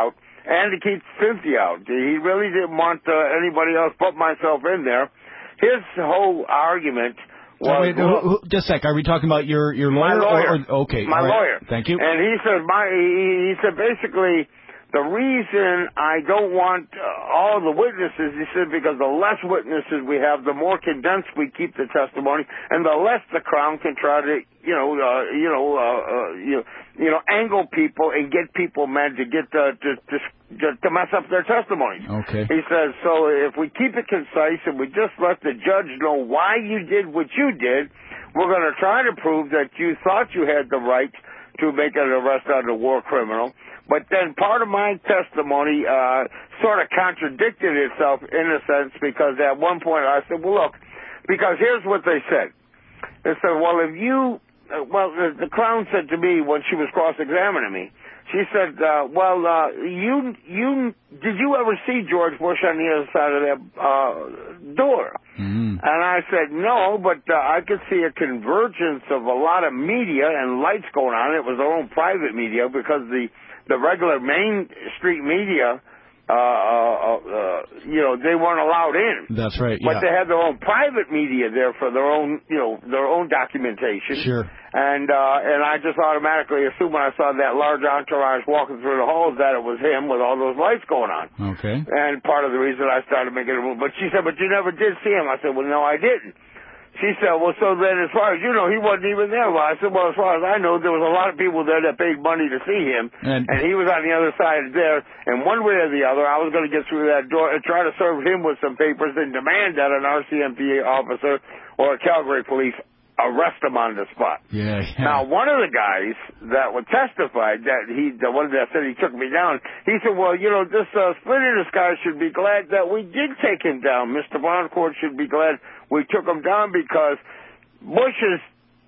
and to keep Cynthia out. He really didn't want uh, anybody else but myself in there. His whole argument was... Oh, wait, who, who, just a sec. Are we talking about your, your lawyer? My lawyer. Or, or, okay. My right. lawyer. Thank you. And he said, my, he, he said basically... The reason I don't want uh, all the witnesses, he said, because the less witnesses we have, the more condensed we keep the testimony, and the less the Crown can try to, you know, uh, you know, uh, uh, you know, you know, angle people and get people mad to get uh, to, to to mess up their testimony. Okay. He says, so if we keep it concise and we just let the judge know why you did what you did, we're going to try to prove that you thought you had the right to make an arrest on a war criminal. But then part of my testimony uh, sort of contradicted itself in a sense, because at one point I said, well, look, because here's what they said. They said, well, if you, uh, well, the, the Crown said to me when she was cross-examining me, she said, uh, well, uh, you, you, did you ever see George Bush on the other side of that uh, door? Mm-hmm. And I said, no, but uh, I could see a convergence of a lot of media and lights going on. It was their own private media, because the The regular Main Street media, uh, uh, uh, you know, they weren't allowed in. That's right. But yeah. they had their own private media there for their own, you know, their own documentation. Sure. And uh, and I just automatically assumed when I saw that large entourage walking through the halls that it was him with all those lights going on. Okay. And part of the reason I started making a move. But she said, but you never did see him. I said, well, no, I didn't. She said, well, so then as far as you know, he wasn't even there. Well, I said, well, as far as I know, there was a lot of people there that paid money to see him, and, and he was on the other side there, and one way or the other, I was going to get through that door and try to serve him with some papers and demand that an R C M P officer or a Calgary police arrest him on the spot. Yeah, yeah. Now, one of the guys that would testify, that he, the one that said he took me down, he said, well, you know, this uh, Splitting the Sky should be glad that we did take him down. Mister Boncourt should be glad we took him down, because Bush's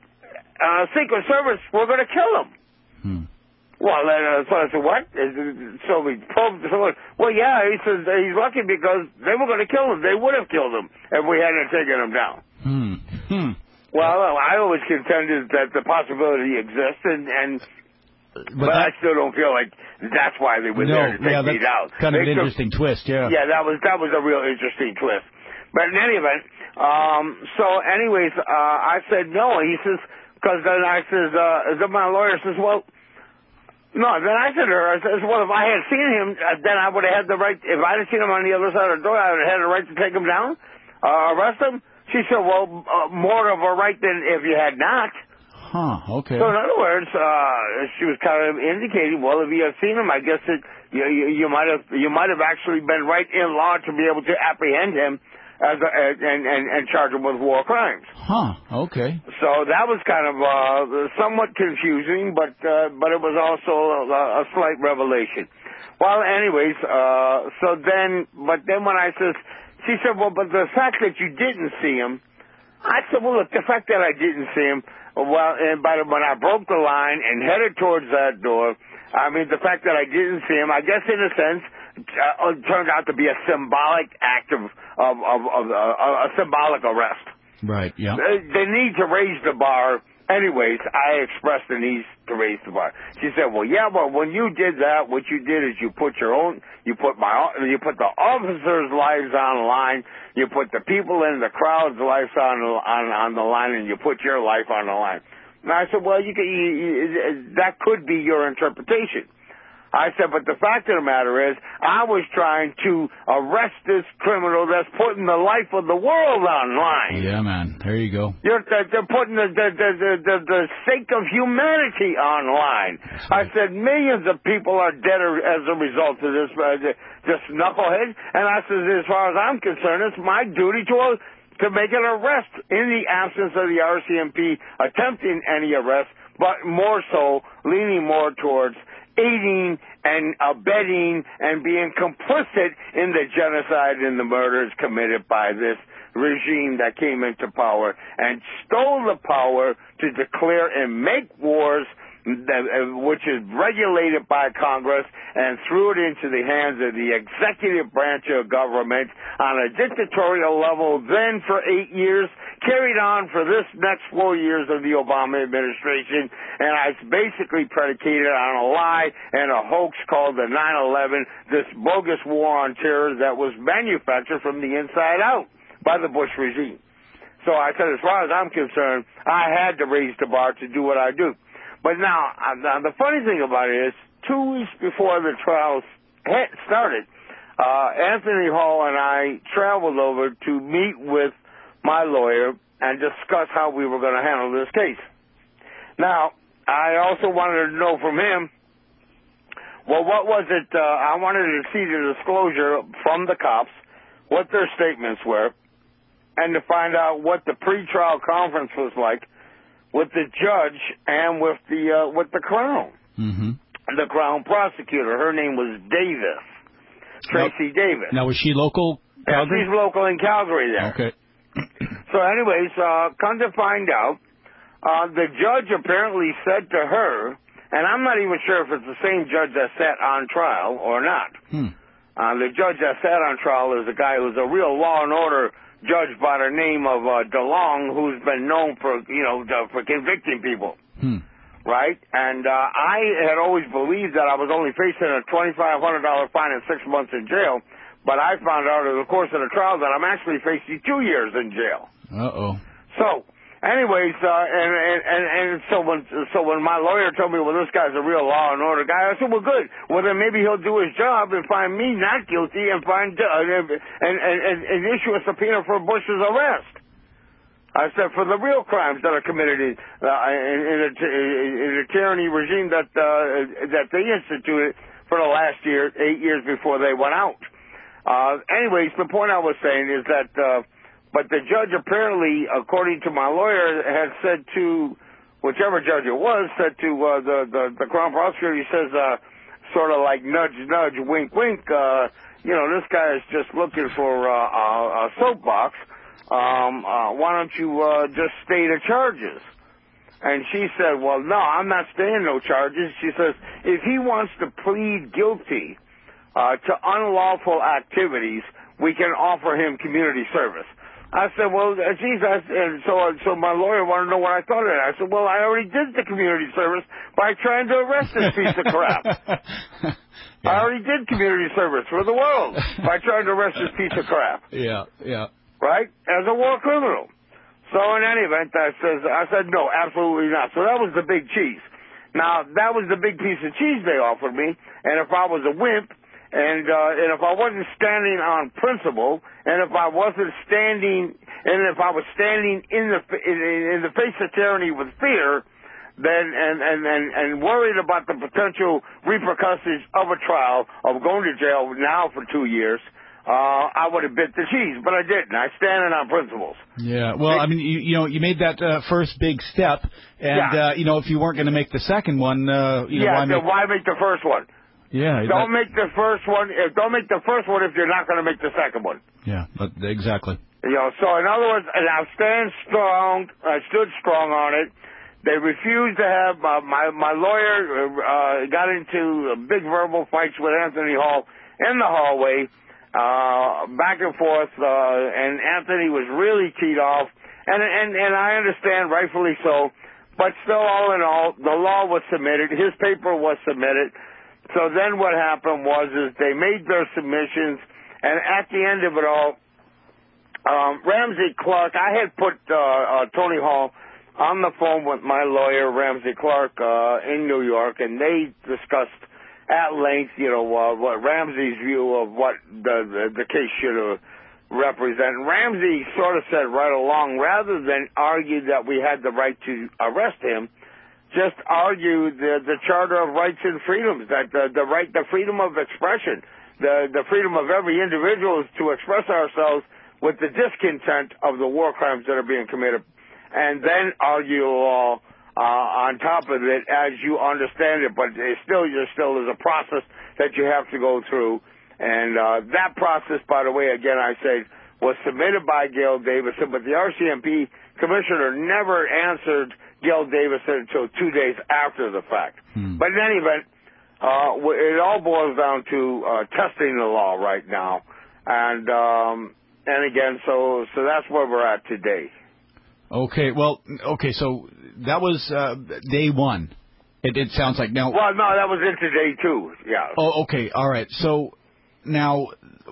uh, Secret Service were going to kill him. Hmm. Well, then, uh, so I said, what? So we probed someone. Well, yeah, he says he's lucky because they were going to kill him. They would have killed him if we hadn't taken him down. Hmm. Hmm. Well, I always contended that the possibility exists, and, and but, but that, I still don't feel like that's why they were no, there to take yeah, me down. Kind of they an took, interesting twist, yeah. Yeah, that was that was a real interesting twist. But in any event, um, so anyways, uh, I said no. He says, because then I says, uh, then my lawyer says, well, no. Then I said to her, I says, well, if I had seen him, uh, then I would have had the right. If I had seen him on the other side of the door, I would have had the right to take him down, uh, arrest him. She said, well, uh, more of a right than if you had not. Huh, okay. So in other words, uh, she was kind of indicating, well, if you had seen him, I guess it, you, you, you might have you might have actually been right in law to be able to apprehend him as a, and, and, and charge him with war crimes. Huh, okay. So that was kind of uh, somewhat confusing, but uh, but it was also a, a slight revelation. Well, anyways, uh, so then, but then when I says, she said, well, but the fact that you didn't see him, I said, well, look, the fact that I didn't see him, well, and by the, when I broke the line and headed towards that door, I mean, the fact that I didn't see him, I guess in a sense, uh, turned out to be a symbolic act of, of, of, of uh, a symbolic arrest. Right, yeah. The, the need to raise the bar. Anyways, I expressed the need to raise the bar. She said, well, yeah, but when you did that, what you did is you put your own, you put my, you put the officers' lives on the line, you put the people in the crowd's lives on, on, on the line, and you put your life on the line. And I said, well, you, could, you, you that could be your interpretation. I said, but the fact of the matter is, I was trying to arrest this criminal that's putting the life of the world online. Yeah, man. There you go. You're, they're putting the, the, the, the, the sake of humanity online. Right. I said, millions of people are dead as a result of this, uh, this knucklehead. And I said, as far as I'm concerned, it's my duty to uh, to make an arrest in the absence of the R C M P attempting any arrest, but more so leaning more towards aiding and abetting and being complicit in the genocide and the murders committed by this regime that came into power and stole the power to declare and make wars which is regulated by Congress, and threw it into the hands of the executive branch of government on a dictatorial level, then for eight years, carried on for this next four years of the Obama administration, and it's basically predicated on a lie and a hoax called the nine eleven, this bogus war on terror that was manufactured from the inside out by the Bush regime. So I said, as far as I'm concerned, I had to raise the bar to do what I do. But now, now the funny thing about it is, two weeks before the trial started, uh, Anthony Hall and I traveled over to meet with my lawyer and discuss how we were going to handle this case. Now, I also wanted to know from him, well, what was it, uh, I wanted to see the disclosure from the cops, what their statements were, and to find out what the pretrial conference was like with the judge and with the uh, with the Crown. Mm-hmm. The Crown prosecutor, her name was Davis, Tracy now, Davis. Now, was she local Calgary? Yeah, she's local in Calgary there. Okay. So anyways, uh, come to find out, uh, the judge apparently said to her, and I'm not even sure if it's the same judge that sat on trial or not. Hmm. Uh, the judge that sat on trial is a guy who's a real law and order judge by the name of uh, DeLong, who's been known for, you know, for convicting people. Hmm. Right? And uh, I had always believed that I was only facing a twenty-five hundred dollars fine and six months in jail, but I found out in the course of the trial that I'm actually facing two years in jail. Uh-oh. So, anyways, uh, and, and, and, and so when so when my lawyer told me, well, this guy's a real law and order guy, I said, well, good. Well, then maybe he'll do his job and find me not guilty and find uh, and, and, and, and issue a subpoena for Bush's arrest. I said, for the real crimes that are committed in, uh, in, in, a, in a tyranny regime that uh, that they instituted for the last year, eight years before they went out. Uh, anyways, the point I was saying is that, uh, but the judge apparently, according to my lawyer, had said to whichever judge it was, said to uh, the, the the Crown prosecutor, he says, uh, sort of like nudge, nudge, wink, wink. Uh, you know, this guy is just looking for uh, a, a soapbox. Um, uh, why don't you uh, just stay the charges? And she said, well, no, I'm not staying no charges. She says, if he wants to plead guilty uh, to unlawful activities, we can offer him community service. I said, well, geez, I, and so so my lawyer wanted to know what I thought of it. I said, well, I already did the community service by trying to arrest this piece of crap. Yeah. I already did community service for the world by trying to arrest this piece of crap. Yeah, yeah. Right? As a war criminal. So in any event, I says, I said, no, absolutely not. So that was the big cheese. Now, that was the big piece of cheese they offered me, and if I was a wimp, and uh, and if I wasn't standing on principle, and if I wasn't standing, and if I was standing in the in, in the face of tyranny with fear, then and, and, and, and worried about the potential repercussions of a trial, of going to jail now for two years, Uh, I would have bit the cheese, but I didn't. I stand on principles. Yeah, well, I mean, you, you know, you made that uh, first big step, and, yeah. uh, you know, if you weren't going to make the second one, uh, you know, yeah, why then make... why make the first one? Yeah. Don't that... make the first one, if, don't make the first one if you're not going to make the second one. Yeah, but exactly. You know, so in other words, and I stand strong, I stood strong on it. They refused to have, uh, my, my lawyer uh, got into big verbal fights with Anthony Hall in the hallway, Uh, back and forth, uh, and Anthony was really teed off, and, and, and I understand, rightfully so, but still, all in all, the law was submitted, his paper was submitted, so then what happened was, is they made their submissions, and at the end of it all, um, Ramsey Clark, I had put, uh, uh, Tony Hall on the phone with my lawyer, Ramsey Clark, uh, in New York, and they discussed at length, you know, uh, what Ramsey's view of what the, the, the case should have represented. Ramsey sort of said right along, rather than argue that we had the right to arrest him, just argue the, the Charter of Rights and Freedoms, that the, the right, the freedom of expression, the, the freedom of every individual to express ourselves with the discontent of the war crimes that are being committed, and then argue all Uh, on top of it, as you understand it, but it's still, there still is a process that you have to go through. And uh, that process, by the way, again, I say, was submitted by Gail Davison, but the R C M P commissioner never answered Gail Davis until two days after the fact. Hmm. But in any event, uh, it all boils down to uh, testing the law right now, and um, and again, so so that's where we're at today. Okay, well, okay, so that was uh, day one. It, it sounds like now. Well, no, that was into day two. Yeah. Oh, okay, all right. So now,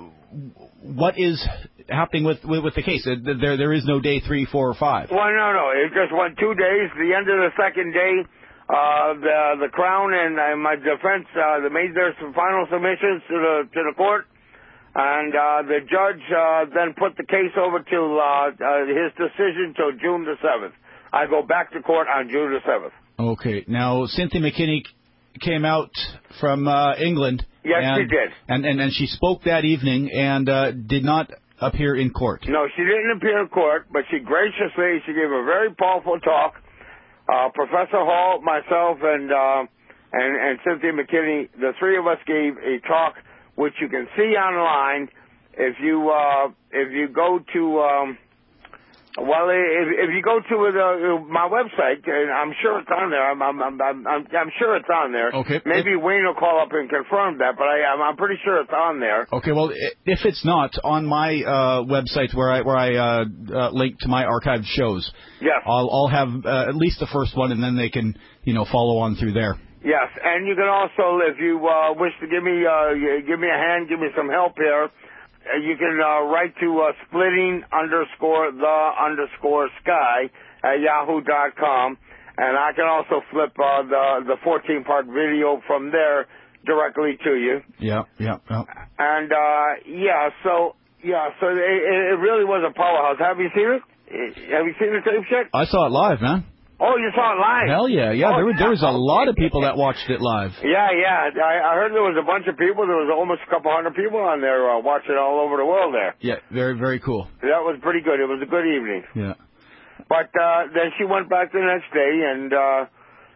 what is happening with, with with the case? There there is no day three, four, or five. Well, no, no. It just went two days. The end of the second day, uh, the the Crown and uh, my defense uh, they made their some final submissions to the to the court, and uh, the judge uh, then put the case over to uh, uh, his decision till June the seventh. I go back to court on June the seventh. Okay. Now, Cynthia McKinney came out from uh, England. Yes, and, she did. And, and and she spoke that evening and uh, did not appear in court. No, she didn't appear in court, but she graciously, she gave a very powerful talk. Uh, Professor Hall, myself, and, uh, and and Cynthia McKinney, the three of us gave a talk, which you can see online. If you uh, if you go to um, well, if, if you go to the, my website, and I'm sure it's on there. I'm I'm I'm I'm, I'm sure it's on there. Okay. Maybe if, Wayne will call up and confirm that, but I, I'm I'm pretty sure it's on there. Okay. Well, if it's not on my uh, website where I where I uh, uh, link to my archived shows, yes, I'll I'll have uh, at least the first one, and then they can you know follow on through there. Yes, and you can also, if you uh, wish to give me uh, give me a hand, give me some help here. Uh, you can uh, write to uh, splitting underscore the underscore sky at yahoo dot com, and I can also flip uh, the the fourteen part video from there directly to you. Yeah, yeah, yeah. And uh, yeah, so yeah, so it, it really was a powerhouse. Have you seen it? Have you seen the tape check? I saw it live, man. Oh, you saw it live? Hell yeah, yeah. Oh, there, yeah. there was a lot of people that watched it live. Yeah, yeah. I, I heard there was a bunch of people. There was almost a couple hundred people on there uh, watching all over the world there. Yeah, very, very cool. That was pretty good. It was a good evening. Yeah. But uh, then she went back the next day, and uh,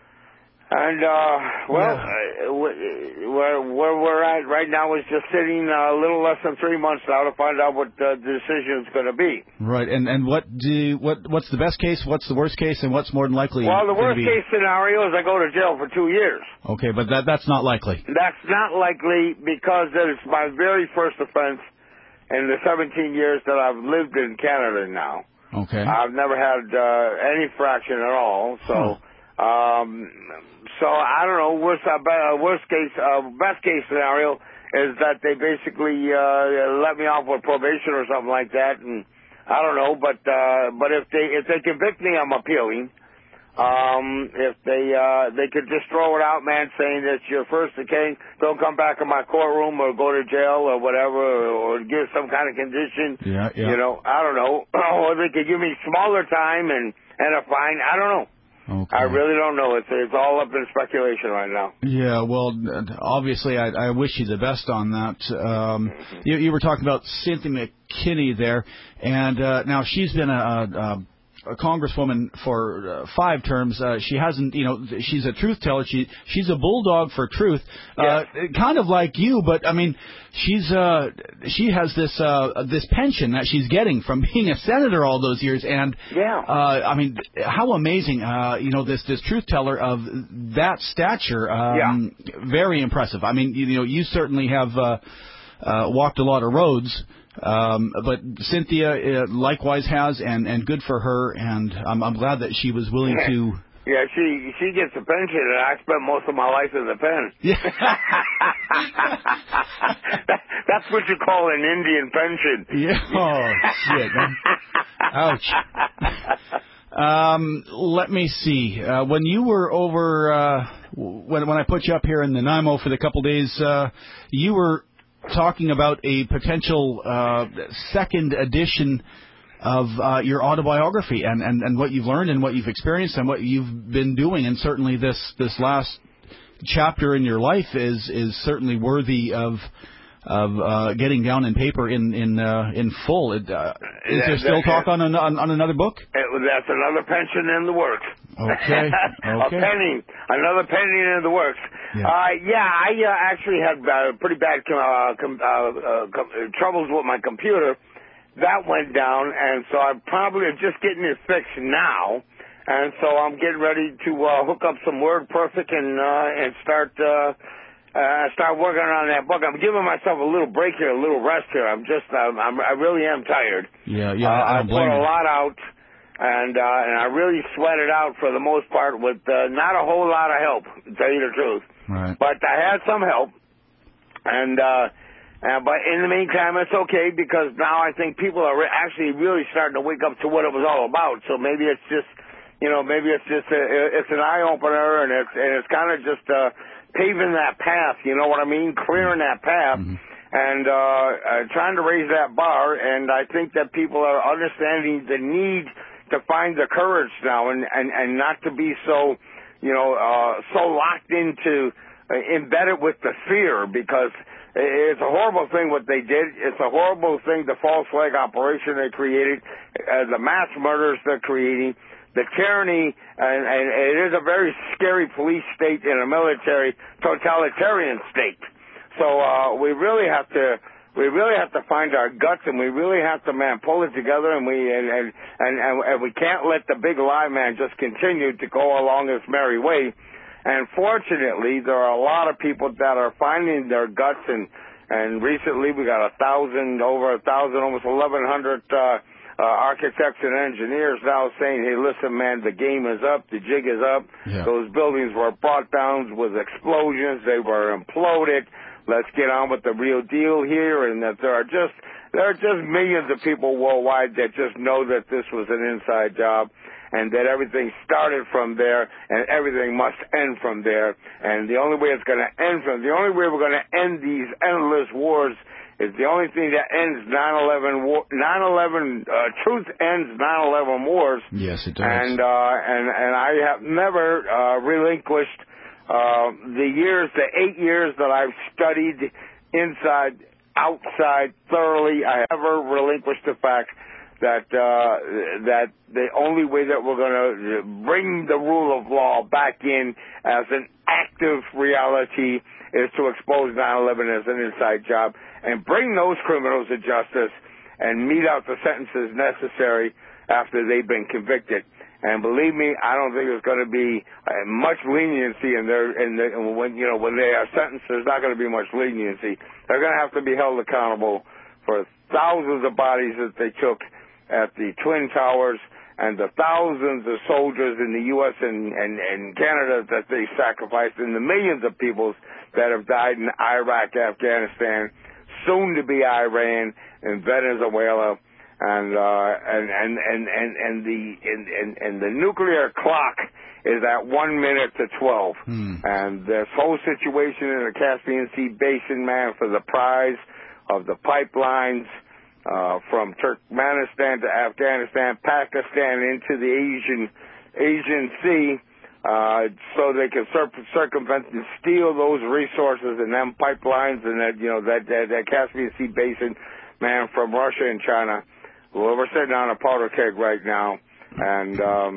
and uh, well, yeah. uh, where where we're at right now is just sitting uh, a little less than three months now to find out what uh, the decision is going to be. Right, and and what do what what's the best case? What's the worst case? And what's more than likely? Well, the worst be... case scenario is I go to jail for two years. Okay, but that that's not likely. That's not likely because it's my very first offense in the seventeen years that I've lived in Canada now. Okay. I've never had uh, any fraction at all, so. Huh. Um, so I don't know. Worst, uh, worst case, uh, best case scenario is that they basically uh, let me off with probation or something like that, and I don't know. But uh, but if they if they convict me, I'm appealing. Um, if they uh, they could just throw it out, man, saying that you're first the king, don't come back in my courtroom or go to jail or whatever, or, or give some kind of condition. Yeah, yeah. You know, I don't know. Or they could give me smaller time and and a fine. I don't know. Okay. I really don't know. It's it's all up in speculation right now. Yeah, well, obviously, I, I wish you the best on that. Um, you, you were talking about Cynthia McKinney there, and uh, now she's been a, a, a congresswoman for uh, five terms. Uh, she hasn't, you know, she's a truth teller. She she's a bulldog for truth, uh, kind of like you. But I mean, she's uh, she has this uh, this pension that she's getting from being a senator all those years, and yeah, uh, I mean, how amazing, uh, you know, this this truth teller of that stature. Um, yeah, very impressive. I mean, you, you know, you certainly have uh, uh, walked a lot of roads. Um, but Cynthia uh, likewise has, and, and good for her, and I'm, I'm glad that she was willing to... Yeah, she she gets a pension, and I spent most of my life in the pen. Yeah. that, that's what you call an Indian pension. Yeah. Oh, shit. Ouch. Um, let me see. Uh, when you were over, uh, when when I put you up here in Nanaimo for the couple days, uh, you were talking about a potential uh, second edition of uh, your autobiography and, and, and what you've learned and what you've experienced and what you've been doing. And certainly this, this last chapter in your life is is certainly worthy of of uh, getting down in paper in in uh, in full. It, uh, is there still talk on, an, on on another book? It, that's another pension in the works. Okay. Okay. A penny, another penny in the works. Yeah, uh, yeah I uh, actually had uh, pretty bad uh, com- uh, uh, com- troubles with my computer. That went down, and so I'm probably just getting it fixed now. and so I'm getting ready to uh, hook up some WordPerfect and uh, and start uh, uh, start working on that book. I'm giving myself a little break here, a little rest here. I'm just I'm, I'm I really am tired. Yeah, yeah. Uh, I I don't put blame a you. lot out, and uh, and I really sweat it out for the most part with uh, not a whole lot of help, to tell you the truth. Right. But I had some help, and. Uh, Uh, but in the meantime, it's okay because now I think people are re- actually really starting to wake up to what it was all about. So maybe it's just, you know, maybe it's just a, it's an eye opener, and it's and it's kind of just uh, paving that path. You know what I mean? Clearing that path, mm-hmm. and uh, uh, trying to raise that bar. And I think that people are understanding the need to find the courage now, and and and not to be so, you know, uh, so locked into uh, embedded with the fear, because it's a horrible thing what they did. It's a horrible thing, the false flag operation they created, uh, the mass murders they're creating, the tyranny, and, and it is a very scary police state and a military totalitarian state. So uh, we really have to we really have to find our guts, and we really have to, man, pull it together, and we and and, and, and we can't let the big lie, man, just continue to go along its merry way. And fortunately, there are a lot of people that are finding their guts, and and recently we got a thousand, over a thousand, almost eleven hundred uh, uh, architects and engineers now saying, "Hey, listen, man, the game is up, the jig is up. Yeah. Those buildings were brought down with explosions, they were imploded. Let's get on with the real deal here." And that there are just there are just millions of people worldwide that just know that this was an inside job, and that everything started from there, and everything must end from there. And the only way it's going to end from, the only way we're going to end these endless wars is the only thing that ends nine eleven war, nine eleven, uh, truth ends nine eleven wars. Yes, it does. And, uh, and, and I have never, uh, relinquished, uh, the years, the eight years that I've studied inside, outside, thoroughly. I have never relinquished the fact that uh, that the only way that we're going to bring the rule of law back in as an active reality is to expose nine eleven as an inside job and bring those criminals to justice and mete out the sentences necessary after they've been convicted. And believe me, I don't think there's going to be uh, much leniency in their in the, when you know when they are sentenced. There's not going to be much leniency. They're going to have to be held accountable for thousands of bodies that they took at the Twin Towers, and the thousands of soldiers in the U S and, and, and Canada that they sacrificed, and the millions of people that have died in Iraq, Afghanistan, soon to be Iran, and Venezuela, and uh, and, and, and, and, and the and, and, and the nuclear clock is at one minute to twelve. Hmm. And this whole situation in the Caspian Sea Basin, man, for the prize of the pipelines, Uh, from Turkmenistan to Afghanistan, Pakistan, into the Asian Asian Sea, uh, so they can cir- circumvent and steal those resources and them pipelines and that, you know, that, that, that Caspian Sea Basin, man, from Russia and China. Well, we're sitting on a powder keg right now, and um,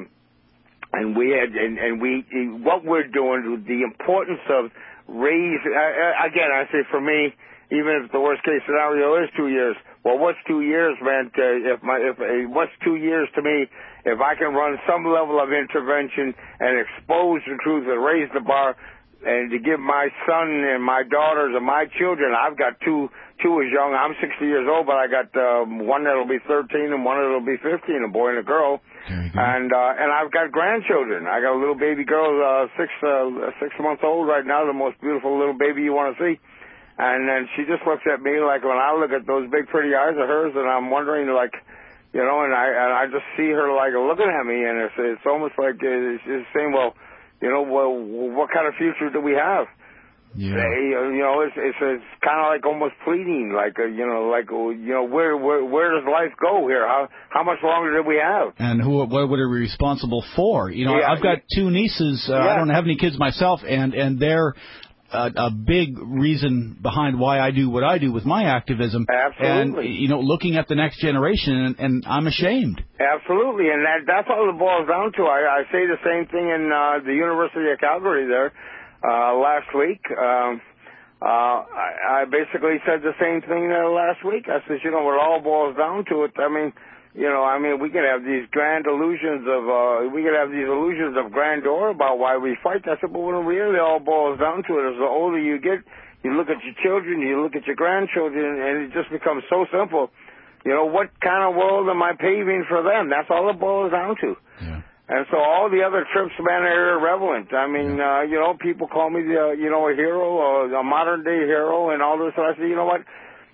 and we had and, and we what we're doing, the importance of raise uh, again. I say for me, even if the worst case scenario is two years. Well, what's two years, man? To, if my, if uh, what's two years to me? If I can run some level of intervention and expose the truth and raise the bar, and to give my son and my daughters and my children, I've got two, two as young. I'm sixty years old, but I got um, one that'll be thirteen and one that'll be fifteen, a boy and a girl. And uh, and I've got grandchildren. I got a little baby girl, uh, six uh, six months old right now, the most beautiful little baby you want to see. And then she just looks at me like when I look at those big pretty eyes of hers, and I'm wondering, like, you know, and I and I just see her like looking at me, and it's it's almost like it's, it's saying, well, you know, well, what kind of future do we have? Yeah. They, you know, it's it's, it's kind of like almost pleading, like uh, you know, like you know, where where where does life go here? How how much longer do we have? And who what would it be responsible for? You know, yeah, I've got two nieces. Uh, yeah. I don't have any kids myself, and and they're A, a big reason behind why I do what I do with my activism. Absolutely. And, you know, looking at the next generation, and, and I'm ashamed. Absolutely, and that that's all it boils down to. I, I say the same thing in uh, the University of Calgary there uh, last week. Um, uh, I, I basically said the same thing uh, last week. I said, you know, what it all boils down to it. I mean, You know, I mean, we can have these grand illusions of, uh, we can have these illusions of grandeur about why we fight. I said, but when it really all boils down to it is the older you get, you look at your children, you look at your grandchildren, and it just becomes so simple. You know, what kind of world am I paving for them? That's all it boils down to. Yeah. And so all the other trips, man, are irrelevant. I mean, yeah. uh, you know, people call me, the, uh, you know, a hero, or a modern-day hero, and all this. So I said, you know what?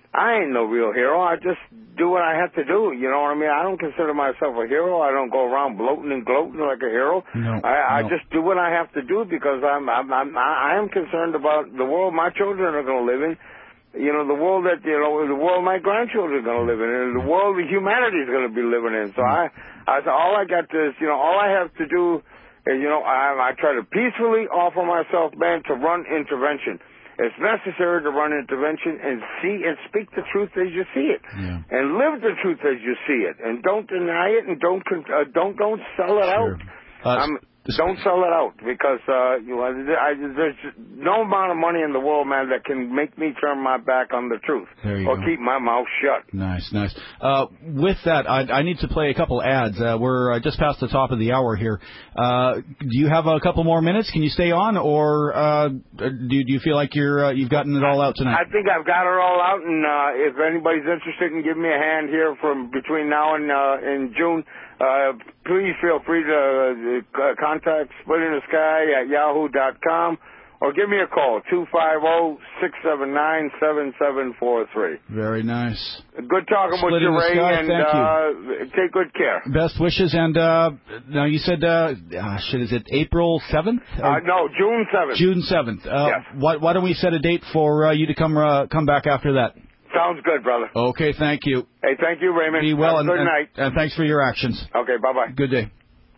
I ain't no real hero. I just do what I have to do. You know what I mean? I don't consider myself a hero. I don't go around bloating and gloating like a hero. No, I, I no. just do what I have to do because I'm, I'm, I'm, I am concerned about the world my children are going to live in. You know, the world that, you know, the world my grandchildren are going to live in, and the world that humanity is going to be living in. So I, I, all I got to is, you know, all I have to do is, you know, I, I try to peacefully offer myself, man, to run intervention. It's necessary to run intervention and see and speak the truth as you see it, yeah. and live the truth as you see it, and don't deny it, and don't uh, don't don't sell it sure. out. Uh, um, don't sell it out because uh, you know, I, there's no amount of money in the world, man, that can make me turn my back on the truth or go. keep my mouth shut. Nice, nice. Uh, with that, I, I need to play a couple ads. Uh, we're uh, just past the top of the hour here. Uh, do you have a couple more minutes? Can you stay on, or uh, do, do you feel like you're uh, you've gotten it all out tonight? I think I've got it all out, and uh, if anybody's interested in giving me a hand here from between now and uh, in June, uh, please feel free to uh, contact Splitting the Sky at yahoo dot com or give me a call, two five zero, six seven nine, seven seven four three. Very nice. Good talking Splitting with you, Ray, Sky, and thank uh, you. take good care. Best wishes, and uh, now you said, uh, uh, shit, is it April seventh? Uh, no, June seventh. June seventh. Uh, yes. why, why don't we set a date for uh, you to come uh, come back after that? Sounds good, brother. Okay, thank you. Hey, thank you, Raymond. Be well, Have a and, good and, night. and thanks for your actions. Okay, bye-bye. Good day.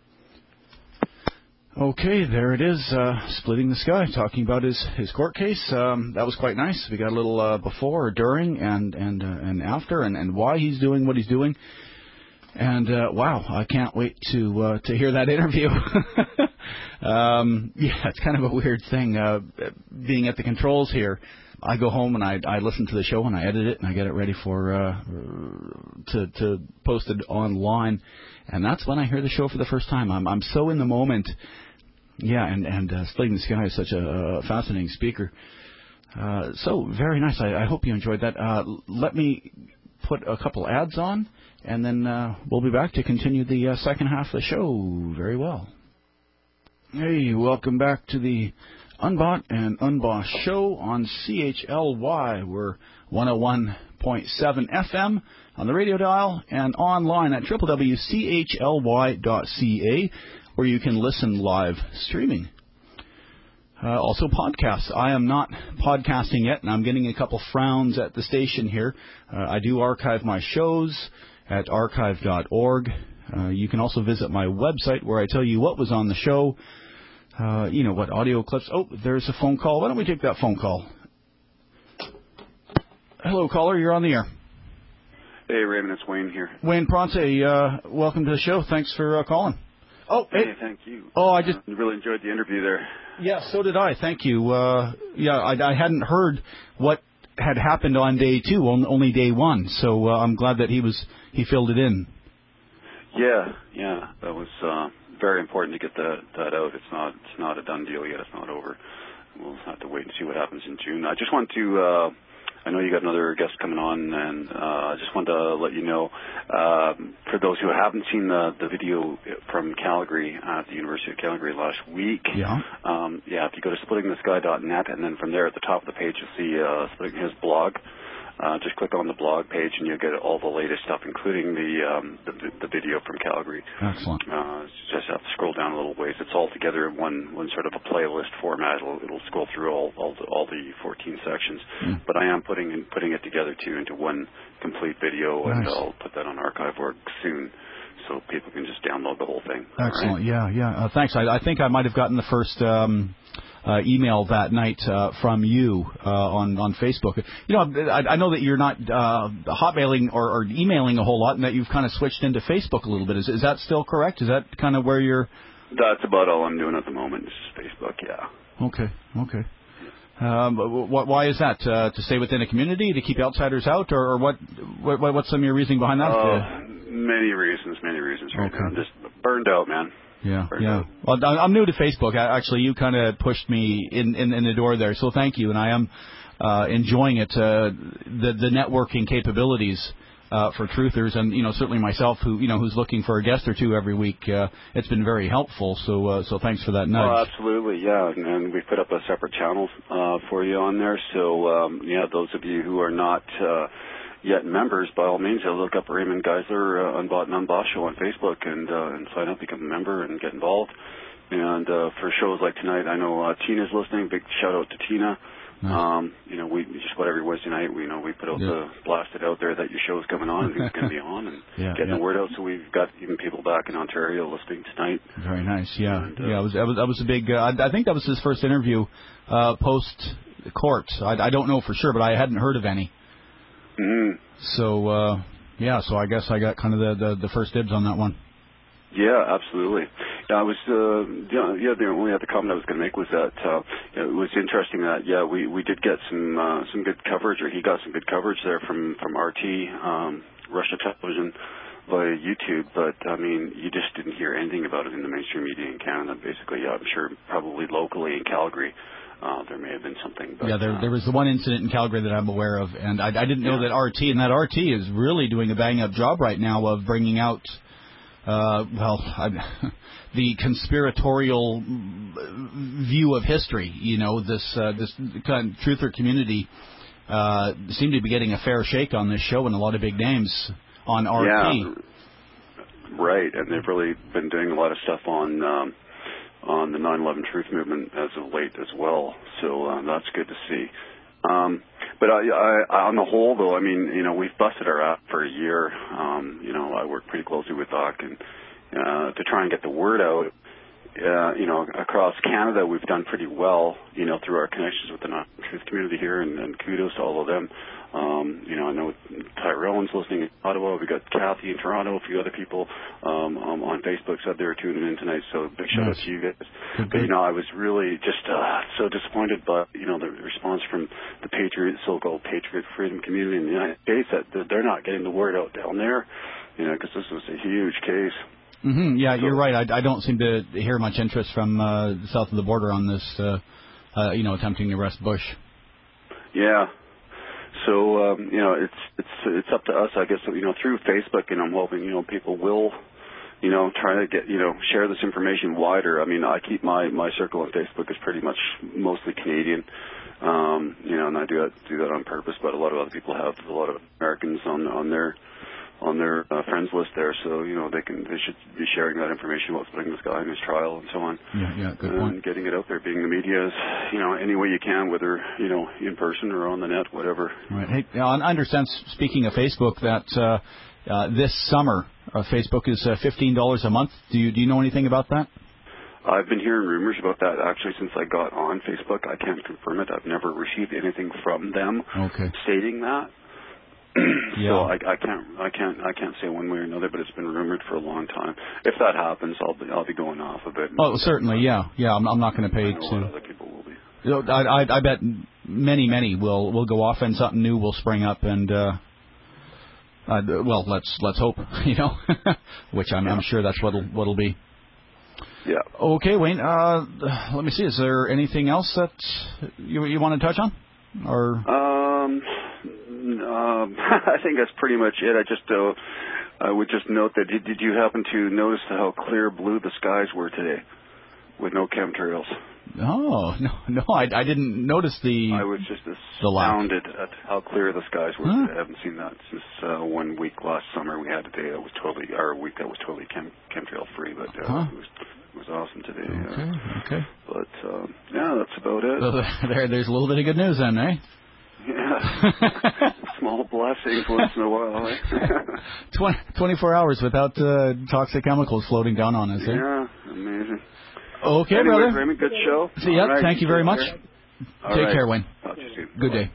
Okay, there it is, uh, Splitting the Sky, talking about his, his court case. Um, that was quite nice. We got a little uh, before, during, and and uh, and after, and, and why he's doing what he's doing. And uh, wow, I can't wait to uh, to hear that interview. um, yeah, it's kind of a weird thing uh, being at the controls here. I go home and I I listen to the show and I edit it and I get it ready for uh, to to post it online, and that's when I hear the show for the first time. I'm I'm so in the moment. Yeah, and and uh, Splitting the Sky is such a, a fascinating speaker. Uh, so very nice. I, I hope you enjoyed that. Uh, let me put a couple ads on, and then uh, we'll be back to continue the uh, second half of the show. Very well. Hey, welcome back to the Unbought and Unbossed show on C H L Y. We're one oh one point seven F M on the radio dial and online at w w w dot c h l y dot c a, where you can listen live streaming. Uh, also podcasts. I am not podcasting yet, and I'm getting a couple frowns at the station here. Uh, I do archive my shows at archive dot org. Uh, you can also visit my website where I tell you what was on the show. Uh, you know what, audio clips. Oh, there's a phone call. Why don't we take that phone call? Hello, caller. You're on the air. Hey, Raymond. It's Wayne here. Wayne Pronce, uh, welcome to the show. Thanks for uh, calling. Oh, hey, hey, thank you. Oh, I just uh, really enjoyed the interview there. Yeah, so did I. Thank you. Uh, yeah, I, I hadn't heard what had happened on day two, on only day one. So uh, I'm glad that he was he filled it in. Yeah, yeah, that was uh, very important to get that that out. It's not it's not a done deal yet. It's not over. We'll have to wait and see what happens in June. I just want to. Uh, I know you got another guest coming on, and uh, I just wanted to let you know, uh, for those who haven't seen the, the video from Calgary at the University of Calgary last week, yeah, um, yeah, if you go to splitting the sky dot net, and then from there at the top of the page you'll see uh, Splitting his blog. Uh, just click on the blog page and you'll get all the latest stuff, including the um, the, the video from Calgary. Excellent. Uh, just have to scroll down a little ways. It's all together in one, one sort of a playlist format. It'll, it'll scroll through all all the, all the fourteen sections. Mm. But I am putting in, putting it together too into one complete video, nice. And I'll put that on archive dot org soon, so people can just download the whole thing. Excellent. Right? Yeah, yeah. Uh, thanks. I, I think I might have gotten the first. Um Uh, email that night uh, from you uh, on on Facebook. You know, I, I know that you're not uh, hotmailing or, or emailing a whole lot, and that you've kind of switched into Facebook a little bit. Is is that still correct? Is that kind of where you're? That's about all I'm doing at the moment. Is Facebook, yeah. Okay, okay. Um, wh- why is that? Uh, to stay within a community, to keep outsiders out, or, or what, what? What's some of your reasoning behind that? Uh, Many reasons, many reasons right okay. now. I'm just burned out, man. Yeah, burned yeah. Out. Well, I'm new to Facebook. Actually, you kind of pushed me in, in, in the door there, so thank you, and I am uh, enjoying it. Uh, the the networking capabilities uh, for truthers, and you know, certainly myself, who you know, who's looking for a guest or two every week. Uh, it's been very helpful. So, uh, so thanks for that nudge. Oh, absolutely, yeah. And, and we put up a separate channel uh, for you on there. So, um, yeah, those of you who are not uh, yet members, by all means, look up Raymond Geisler uh, Unbought and Unbossed Show on Facebook and uh, and sign up, become a member, and get involved. And uh, for shows like tonight, I know uh, Tina's listening. Big shout out to Tina. Nice. Um, you know, we just about every Wednesday night, we you know we put out yeah. the blasted out there that your show's coming on and who's going to be on, and yeah, getting yeah. the word out. So we've got even people back in Ontario listening tonight. Very nice. Yeah, and, uh, yeah. It was that was that was a big. Uh, I, I think that was his first interview uh, post court. I, I don't know for sure, but I hadn't heard of any. Mm-hmm. So uh, yeah, so I guess I got kind of the, the the first dibs on that one. Yeah, absolutely. Yeah, I was, uh, yeah, yeah, the only other comment I was going to make was that, uh, it was interesting that, yeah, we, we did get some, uh, some good coverage, or he got some good coverage there from, from R T, um, Russia Television via YouTube, but, I mean, you just didn't hear anything about it in the mainstream media in Canada, basically. Yeah, I'm sure probably locally in Calgary, uh, there may have been something. But, yeah, there, uh, there was the one incident in Calgary that I'm aware of, and I, I didn't know yeah. that R T, and that R T is really doing a bang-up job right now of bringing out Uh, well, I, the conspiratorial view of history, you know, this uh, this kind of truther community uh, seem to be getting a fair shake on this show, and a lot of big names on R T. Yeah, right, and they've really been doing a lot of stuff on um, on the nine eleven Truth Movement as of late as well. So uh, that's good to see. Um, but I, I, on the whole, though, I mean, you know, we've busted our ass for a year. Um, you know, I work pretty closely with Doc, and uh, to try and get the word out. Uh, you know, across Canada, we've done pretty well. You know, through our connections with the non-truth community here, and, and kudos to all of them. Um, you know, I know Tyrone's listening in Ottawa. We got Kathy in Toronto, a few other people um, um, on Facebook said they were tuning in tonight. So big shout nice. out to you guys. Good, but you know, I was really just uh, so disappointed by you know the response from the Patriot, so-called Patriot Freedom community in the United States that they're not getting the word out down there. You know, because this was a huge case. Mm-hmm. Yeah, so, you're right. I, I don't seem to hear much interest from uh, south of the border on this. Uh, uh, you know, attempting to arrest Bush. Yeah. So um, you know, it's it's it's up to us, I guess. You know, through Facebook, and I'm hoping you know people will, you know, try to get you know share this information wider. I mean, I keep my my circle on Facebook is pretty much mostly Canadian, um, you know, and I do that do that on purpose. But a lot of other people have a lot of Americans on on their on their uh, friends list there, so you know they can they should be sharing that information about putting this guy in his trial and so on. Yeah, yeah, good and point. Getting it out there, being the media, is, you know, any way you can, whether you know in person or on the net, whatever. Right. Hey, I understand. Speaking of Facebook, that uh, uh, this summer uh, Facebook is uh, fifteen dollars a month. Do you do you know anything about that? I've been hearing rumors about that actually since I got on Facebook. I can't confirm it. I've never received anything from them okay. stating that. Yeah. So I, I can't, I can't, I can't say one way or another, but it's been rumored for a long time. If that happens, I'll be, I'll be going off a bit. Oh, certainly, yeah, yeah. I'm, I'm not going to pay I know to. Other people will be. You know, I, I, I bet many, many will will go off, and something new will spring up, and uh, uh well, let's let's hope, you know, which I'm, yeah. I'm sure that's what'll what'll be. Yeah. Okay, Wayne. Uh, let me see. Is there anything else that you you want to touch on, or? Um. Um, I think that's pretty much it. I just uh, I would just note that did, did you happen to notice how clear blue the skies were today, with no chemtrails? Oh no, no, I, I didn't notice the. I was just astounded at how clear the skies were. Huh? I haven't seen that since uh, one week last summer. We had a day that was totally, or a week that was totally chem, chemtrail free, but uh, huh? it was it was awesome today. Okay, uh, okay. But um, yeah, that's about it. So there, there's a little bit of good news then, eh? Yeah, small blessings once in a while. Eh? twenty-four hours without uh, toxic chemicals floating down on us. Eh? Yeah, amazing. Okay, anyway, brother. Raymond, good show. See ya. Right, thank you very much. All Take right. care, Wayne. Talk to you soon. Good Bye. day.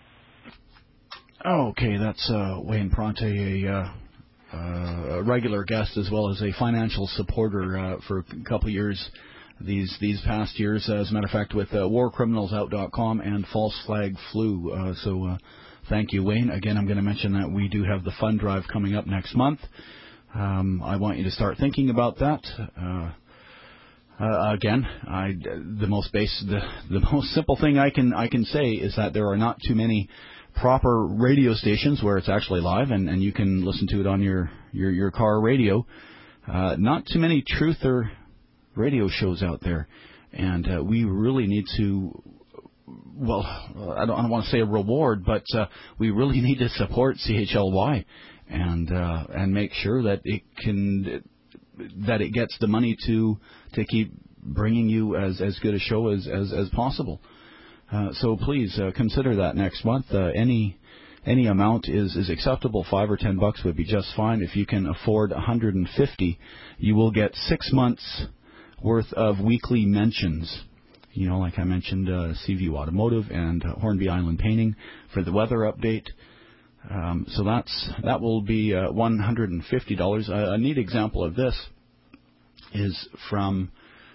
Okay, that's uh, Wayne Pronte, a, uh, uh, a regular guest as well as a financial supporter uh, for a couple of years. These these past years, as a matter of fact, with uh, war criminals out dot com and False Flag Flu. Uh, so uh, thank you, Wayne. Again, I'm going to mention that we do have the fund drive coming up next month. Um, I want you to start thinking about that. Uh, uh, again, I, the most base, the, the most simple thing I can I can say is that there are not too many proper radio stations where it's actually live and, and you can listen to it on your your, your car radio. Uh, not too many truther radio shows out there, and uh, we really need to. Well, I don't, I don't want to say a reward, but uh, we really need to support C H L Y and uh, and make sure that it can that it gets the money to to keep bringing you as, as good a show as as, as possible. Uh, so please uh, consider that next month. Uh, any any amount is, is acceptable. Five or ten bucks would be just fine. If you can afford one hundred fifty, you will get six months worth of weekly mentions. You know, like I mentioned, uh, Seaview Automotive and uh, Hornby Island Painting for the weather update. Um, so that's that will be uh, one hundred fifty dollars. Uh, a neat example of this is from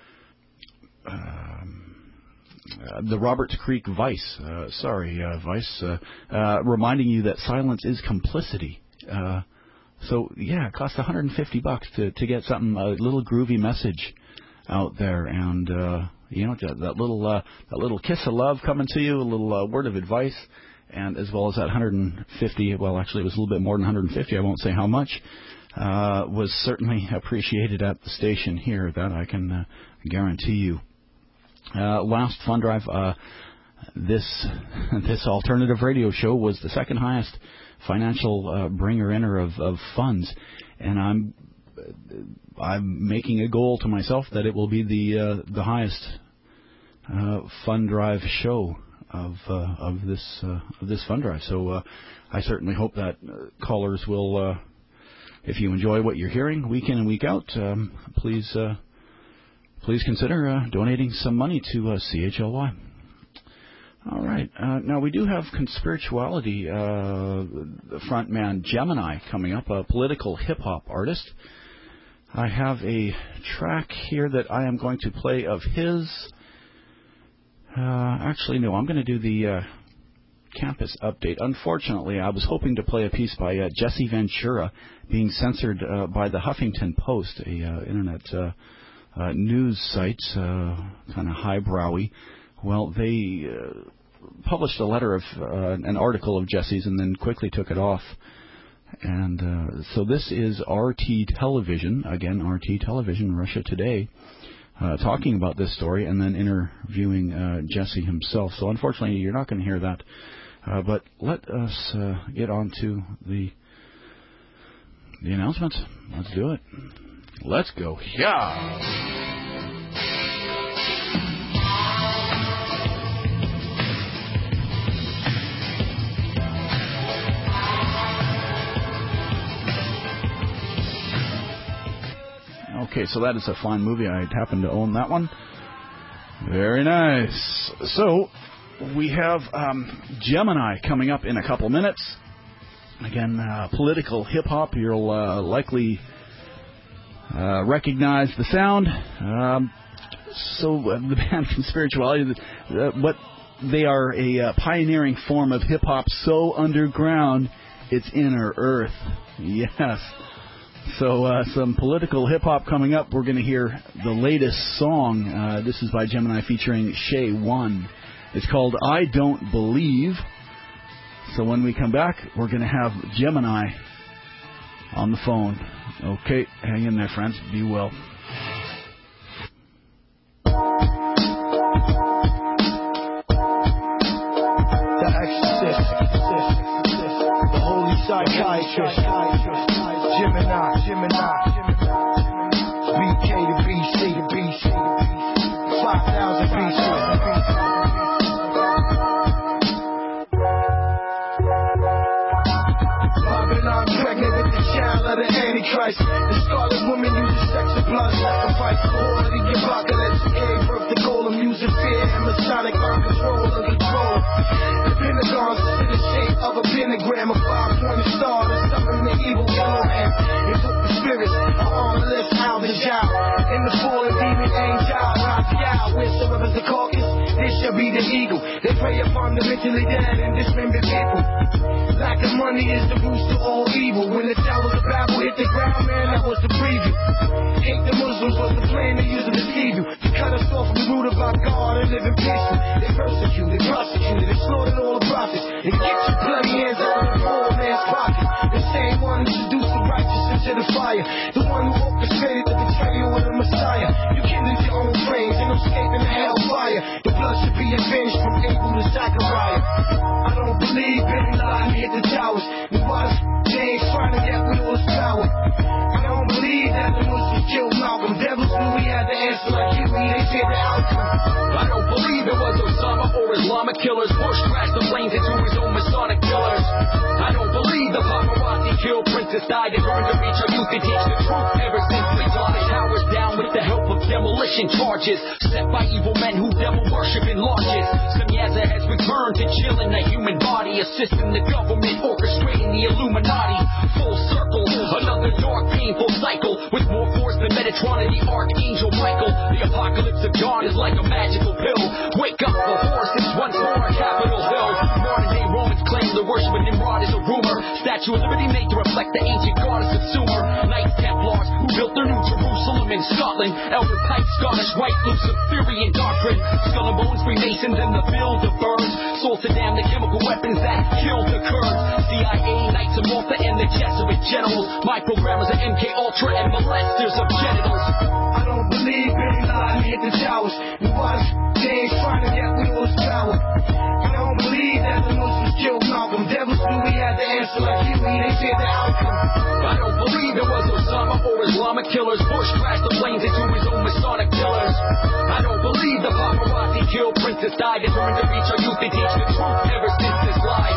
um, uh, the Roberts Creek Vice. Uh, sorry, uh, Vice, uh, uh, reminding you that silence is complicity. Uh, so yeah, it costs one hundred fifty bucks to to get something, a little groovy message out there, and uh, you know, that little uh, that little kiss of love coming to you, a little uh, word of advice, and as well as that one hundred fifty. Well, actually, it was a little bit more than one hundred fifty. I won't say how much. Uh, was certainly appreciated at the station here. That I can uh, guarantee you. Uh, last fund drive, uh, this this alternative radio show was the second highest financial uh, bringer-inner of, of funds, and I'm. I'm making a goal to myself that it will be the uh, the highest uh, fund drive show of uh, of this uh, of this fund drive. So uh, I certainly hope that uh, callers will, uh, if you enjoy what you're hearing week in and week out, um, please uh, please consider uh, donating some money to uh, C H L Y. All right. Uh, now we do have Conspirituality uh, frontman Gemini coming up, a political hip hop artist. I have a track here that I am going to play of his. Uh, actually, no, I'm going to do the uh, campus update. Unfortunately, I was hoping to play a piece by uh, Jesse Ventura, being censored uh, by the Huffington Post, a uh, internet uh, uh, news site, uh, kind of highbrowy. Well, they uh, published a letter of uh, an article of Jesse's and then quickly took it off. And uh, so this is R T Television, again, R T Television, Russia Today, uh, talking about this story and then interviewing uh, Jesse himself. So unfortunately, you're not going to hear that. Uh, but let us uh, get on to the, the announcement. Let's do it. Let's go. Yeah. Okay, so that is a fine movie. I happen to own that one. Very nice. So, we have um, Gemini coming up in a couple minutes. Again, uh, political hip-hop. You'll uh, likely uh, recognize the sound. Um, so, uh, the band Conspirituality, uh, what they are a uh, pioneering form of hip-hop so underground, it's inner earth. Yes. So uh, some political hip-hop coming up. We're going to hear the latest song. Uh, this is by Gemini featuring Shay One. It's called I Don't Believe. So when we come back, we're going to have Gemini on the phone. Okay, hang in there, friends. Be well. The exorcist, the holy psychiatrist. Gemini, Gemini, B K to B C to B C, five thousand B C. Babylon pregnant with the child of the Antichrist. The scarlet woman uses sex and blood sacrifice. Order to give apocalypse, gave birth to golem, using fear and Masonic mind control and control. The Pentagon's in the shape of a pentagram, a five-pointed star to summon the evil Elohim. It took the spirits, a armless Alvin Jow, in the fallen demon angel, Raphael, wheresoever's the carcass, this shall be the eagle. They prey upon the mentally dead and dismembered people. Lack of money is the root to all evil. When the towers of Babel hit the ground, man, that was the preview. Hate the Muslims was the plan they used to deceive you. To cut us off from the root of our God and live in peace. They persecuted, prosecuted, they slaughtered all the prophets. And get your bloody hands out of the poor man's pocket. The same one who seduced the righteous into the fire. The one who orchestrated the betrayal of the Messiah. You kindled your own flames, ain't no escaping the hellfire. The blood should be avenged from Abel to Zachariah. I don't believe Bin Laden hit the towers. We watched James trying to get with all his power. I don't believe that the Muslims killed Malcolm. Devils knew we had the answer like Huey, they feared the outcome. I don't believe it was Osama or Islamic killers. Bush crashed the planes into his own Masonic killers. I don't believe the paparazzi killed Princess Di. Determined to reach our youth to teach the truth ever since we got it. Towers down with the help of demolition charges set by evil men who devil worship in lodges. Semyaza has returned to chill in the human body, assisting the government, orchestrating the Illuminati. Full circle, another dark, painful cycle with more force than Metatron and the Archangel Michael. The apocalypse of John is like a magical pill. Wake up, the horses once more on Capitol Hill. Modern day Romans claim the worship of Nimrod is a rumor. Statue of Liberty made to reflect the ancient goddess of Sumer. Knights Templars who built their new Jerusalem in Scotland. Elder Pike, Scottish Rite, Luciferian doctrine. Skull and Bones, Freemasons, and the Bilderbergs. Sold Saddam the chemical weapons that killed the Kurds. C I A, Knights of Malta, and the Jesuit generals. My programmers are M K Ultra and molesters of genitals. I don't believe Bin Laden hit the towers. We watched James trying to get with all his power. I don't believe that the Muslims killed Malcolm. Devils knew we had the answer like Huey, they feared the outcome. I don't believe it was Osama or Islamic killers. Bush crashed the planes into his own Masonic killers. I don't believe the paparazzi killed Princess Di. Determined to reach our youth to teach the truth ever since this life.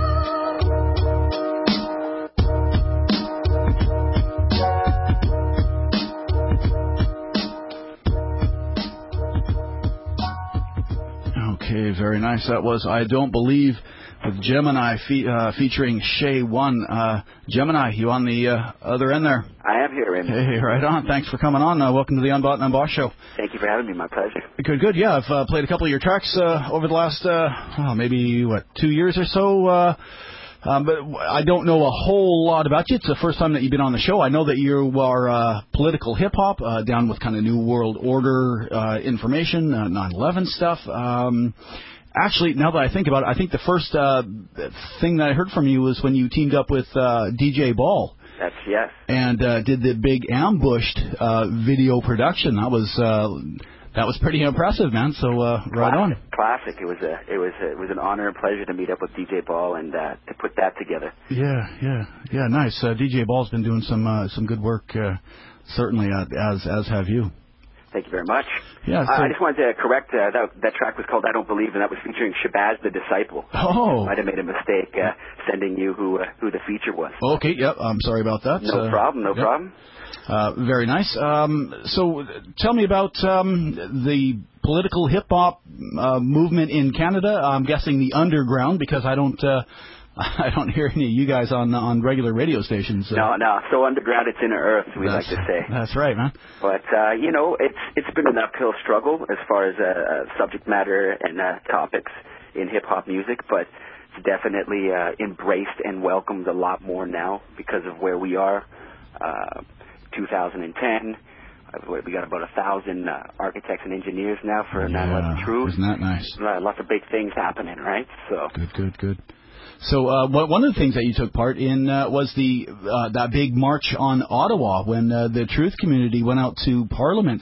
Okay, very nice. That was I Don't Believe with Gemini fe- uh, featuring Shay One. Uh, Gemini, you on the uh, other end there? I am here, Raymond. Hey, right on. Thanks for coming on. Uh, welcome to the Unbought and Unbossed Show. Thank you for having me. My pleasure. Good, good. Yeah, I've uh, played a couple of your tracks uh, over the last, uh, oh, maybe, what, two years or so. Uh, um, but I don't know a whole lot about you. It's the first time that you've been on the show. I know that you are uh, political hip-hop, uh, down with kind of New World Order uh, information, uh, nine eleven stuff. Um, actually, now that I think about it, I think the first uh, thing that I heard from you was when you teamed up with uh, D J Ball. That's yes. And uh, did the big Ambushed uh, video production. That was uh, that was pretty impressive, man. So uh, right classic, on. Classic. It was a it was a, it was an honor and pleasure to meet up with D J Ball and uh, to put that together. Yeah, yeah, yeah. Nice. Uh, D J Ball's been doing some uh, some good work, uh, certainly, uh, as as have you. Thank you very much. Yeah, so uh, I just wanted to correct uh, that. That track was called "I Don't Believe," and that was featuring Shabazz the Disciple. Oh, might have made a mistake uh, sending you who uh, who the feature was. Okay, yep. I'm sorry about that. No uh, problem. No yep. problem. Uh, very nice. Um, so, tell me about um, the political hip hop uh, movement in Canada. I'm guessing the underground, because I don't. Uh, I don't hear any of you guys on on regular radio stations. Uh, no, no. So underground, it's inner earth, we like to say. That's right, man. But uh, you know, it's it's been an uphill struggle as far as uh, subject matter and uh, topics in hip hop music, but it's definitely uh, embraced and welcomed a lot more now because of where we are. Uh, two thousand ten. We got about a thousand uh, architects and engineers now for nine eleven yeah, Truth. Isn't that nice? Uh, lots of big things happening, right? So good, good, good. So uh, one of the things that you took part in uh, was the uh, that big march on Ottawa when uh, the Truth community went out to Parliament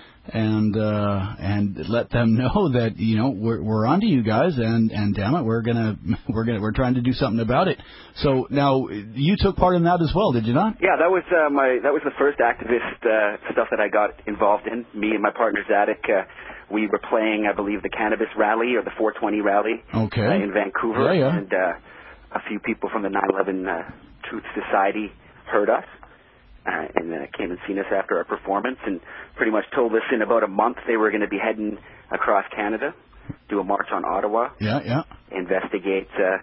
and uh, and let them know that you know we're we're onto you guys and, and damn it we're gonna we're gonna we're trying to do something about it. So now you took part in that as well, did you not? Yeah, that was uh, my that was the first activist uh, stuff that I got involved in. Me and my partner Zadok. Uh, We were playing, I believe, the Cannabis Rally or the four twenty Rally okay. uh, in Vancouver. Yeah, yeah. And uh, a few people from the nine eleven uh, Truth Society heard us uh, and uh, came and seen us after our performance and pretty much told us in about a month they were going to be heading across Canada, do a march on Ottawa, yeah, yeah. investigate uh,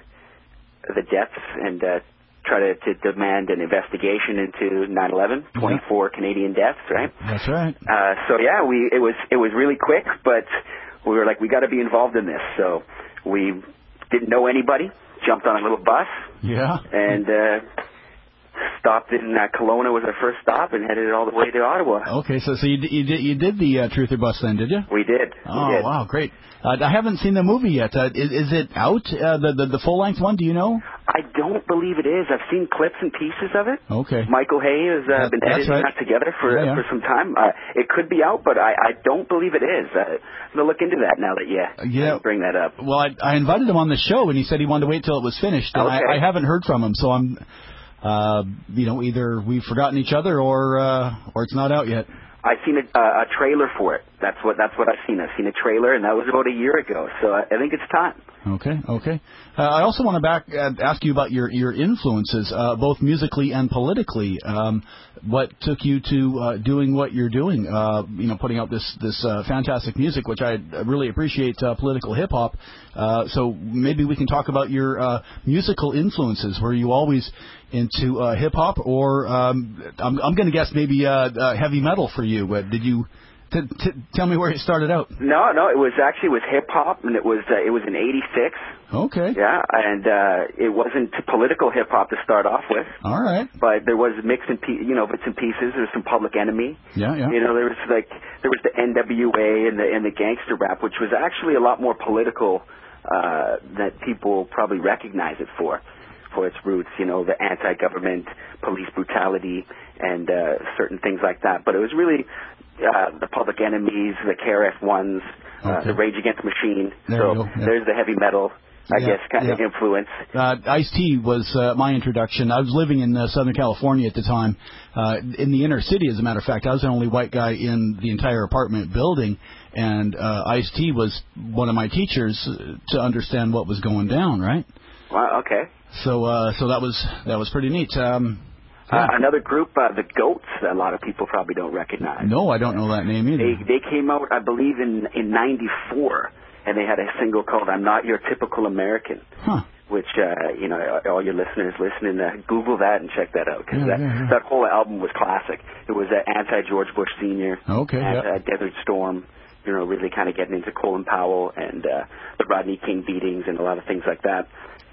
the deaths and uh, try to, to demand an investigation into nine eleven, twenty-four yeah. Canadian deaths, right? That's right. Uh, so yeah, we it was it was really quick, but we were like, we got to be involved in this. So we didn't know anybody, jumped on a little bus, yeah, and uh, stopped in uh, Kelowna was our first stop, and headed all the way to Ottawa. Okay, so so you d- you did you did the uh, Truther bus then, did you? We did. Oh we did. wow, great! Uh, I haven't seen the movie yet. Uh, is, is it out? Uh, the, the the full length one? Do you know? I don't believe it is. I've seen clips and pieces of it. Okay. Michael Hay has uh, that, been editing right. that together for yeah, yeah. for some time. Uh, it could be out, but I, I don't believe it is. Uh, I'm gonna look into that now that you yeah. bring that up. Well, I, I invited him on the show, and he said he wanted to wait till it was finished, and okay. I, I haven't heard from him. So I'm, uh, you know, either we've forgotten each other or uh, or it's not out yet. I've seen a, uh, a trailer for it. That's what that's what I've seen. I've seen a trailer, and that was about a year ago. So I, I think it's time. Okay, okay. Uh, I also want to back uh, ask you about your your influences, uh, both musically and politically. Um, what took you to uh, doing what you're doing? Uh, you know, putting out this this uh, fantastic music, which I really appreciate, uh, political hip hop. Uh, so maybe we can talk about your uh, musical influences. Were you always into uh, hip hop, or um, I'm, I'm going to guess maybe uh, uh, heavy metal for you? Uh, did you? T- t- tell me where you started out. No, no, it was actually it was hip hop, and it was uh, it was in eighty-six. Okay. Yeah, and uh, it wasn't political hip hop to start off with. All right. But there was mix and pe- you know bits and pieces. There was some Public Enemy. Yeah, yeah. You know, there was like there was the N W A and the and the gangster rap, which was actually a lot more political uh, that people probably recognize it for. For its roots, you know, the anti-government, police brutality, and uh, certain things like that. But it was really uh, the Public Enemies, the K R S Ones, uh, okay. the Rage Against the Machine. There so you go. Yeah. There's the heavy metal, I yeah, guess, kind yeah. of influence. Uh, Ice-T was uh, my introduction. I was living in uh, Southern California at the time, uh, in the inner city, as a matter of fact. I was the only white guy in the entire apartment building, and uh, Ice-T was one of my teachers to understand what was going down, right? Well, okay. So, uh, so that was that was pretty neat. Um, yeah. uh, another group, uh, the Goats, that a lot of people probably don't recognize. No, I don't know that name either. They they came out, I believe, in in ninety-four, and they had a single called "I'm Not Your Typical American." Huh. Which, uh, you know, all your listeners listening, uh, Google that and check that out, because yeah, that, yeah, yeah. that whole album was classic. It was uh, anti-George Bush Senior, okay, anti-Desert yeah. Storm, you know, really kind of getting into Colin Powell and uh, the Rodney King beatings and a lot of things like that.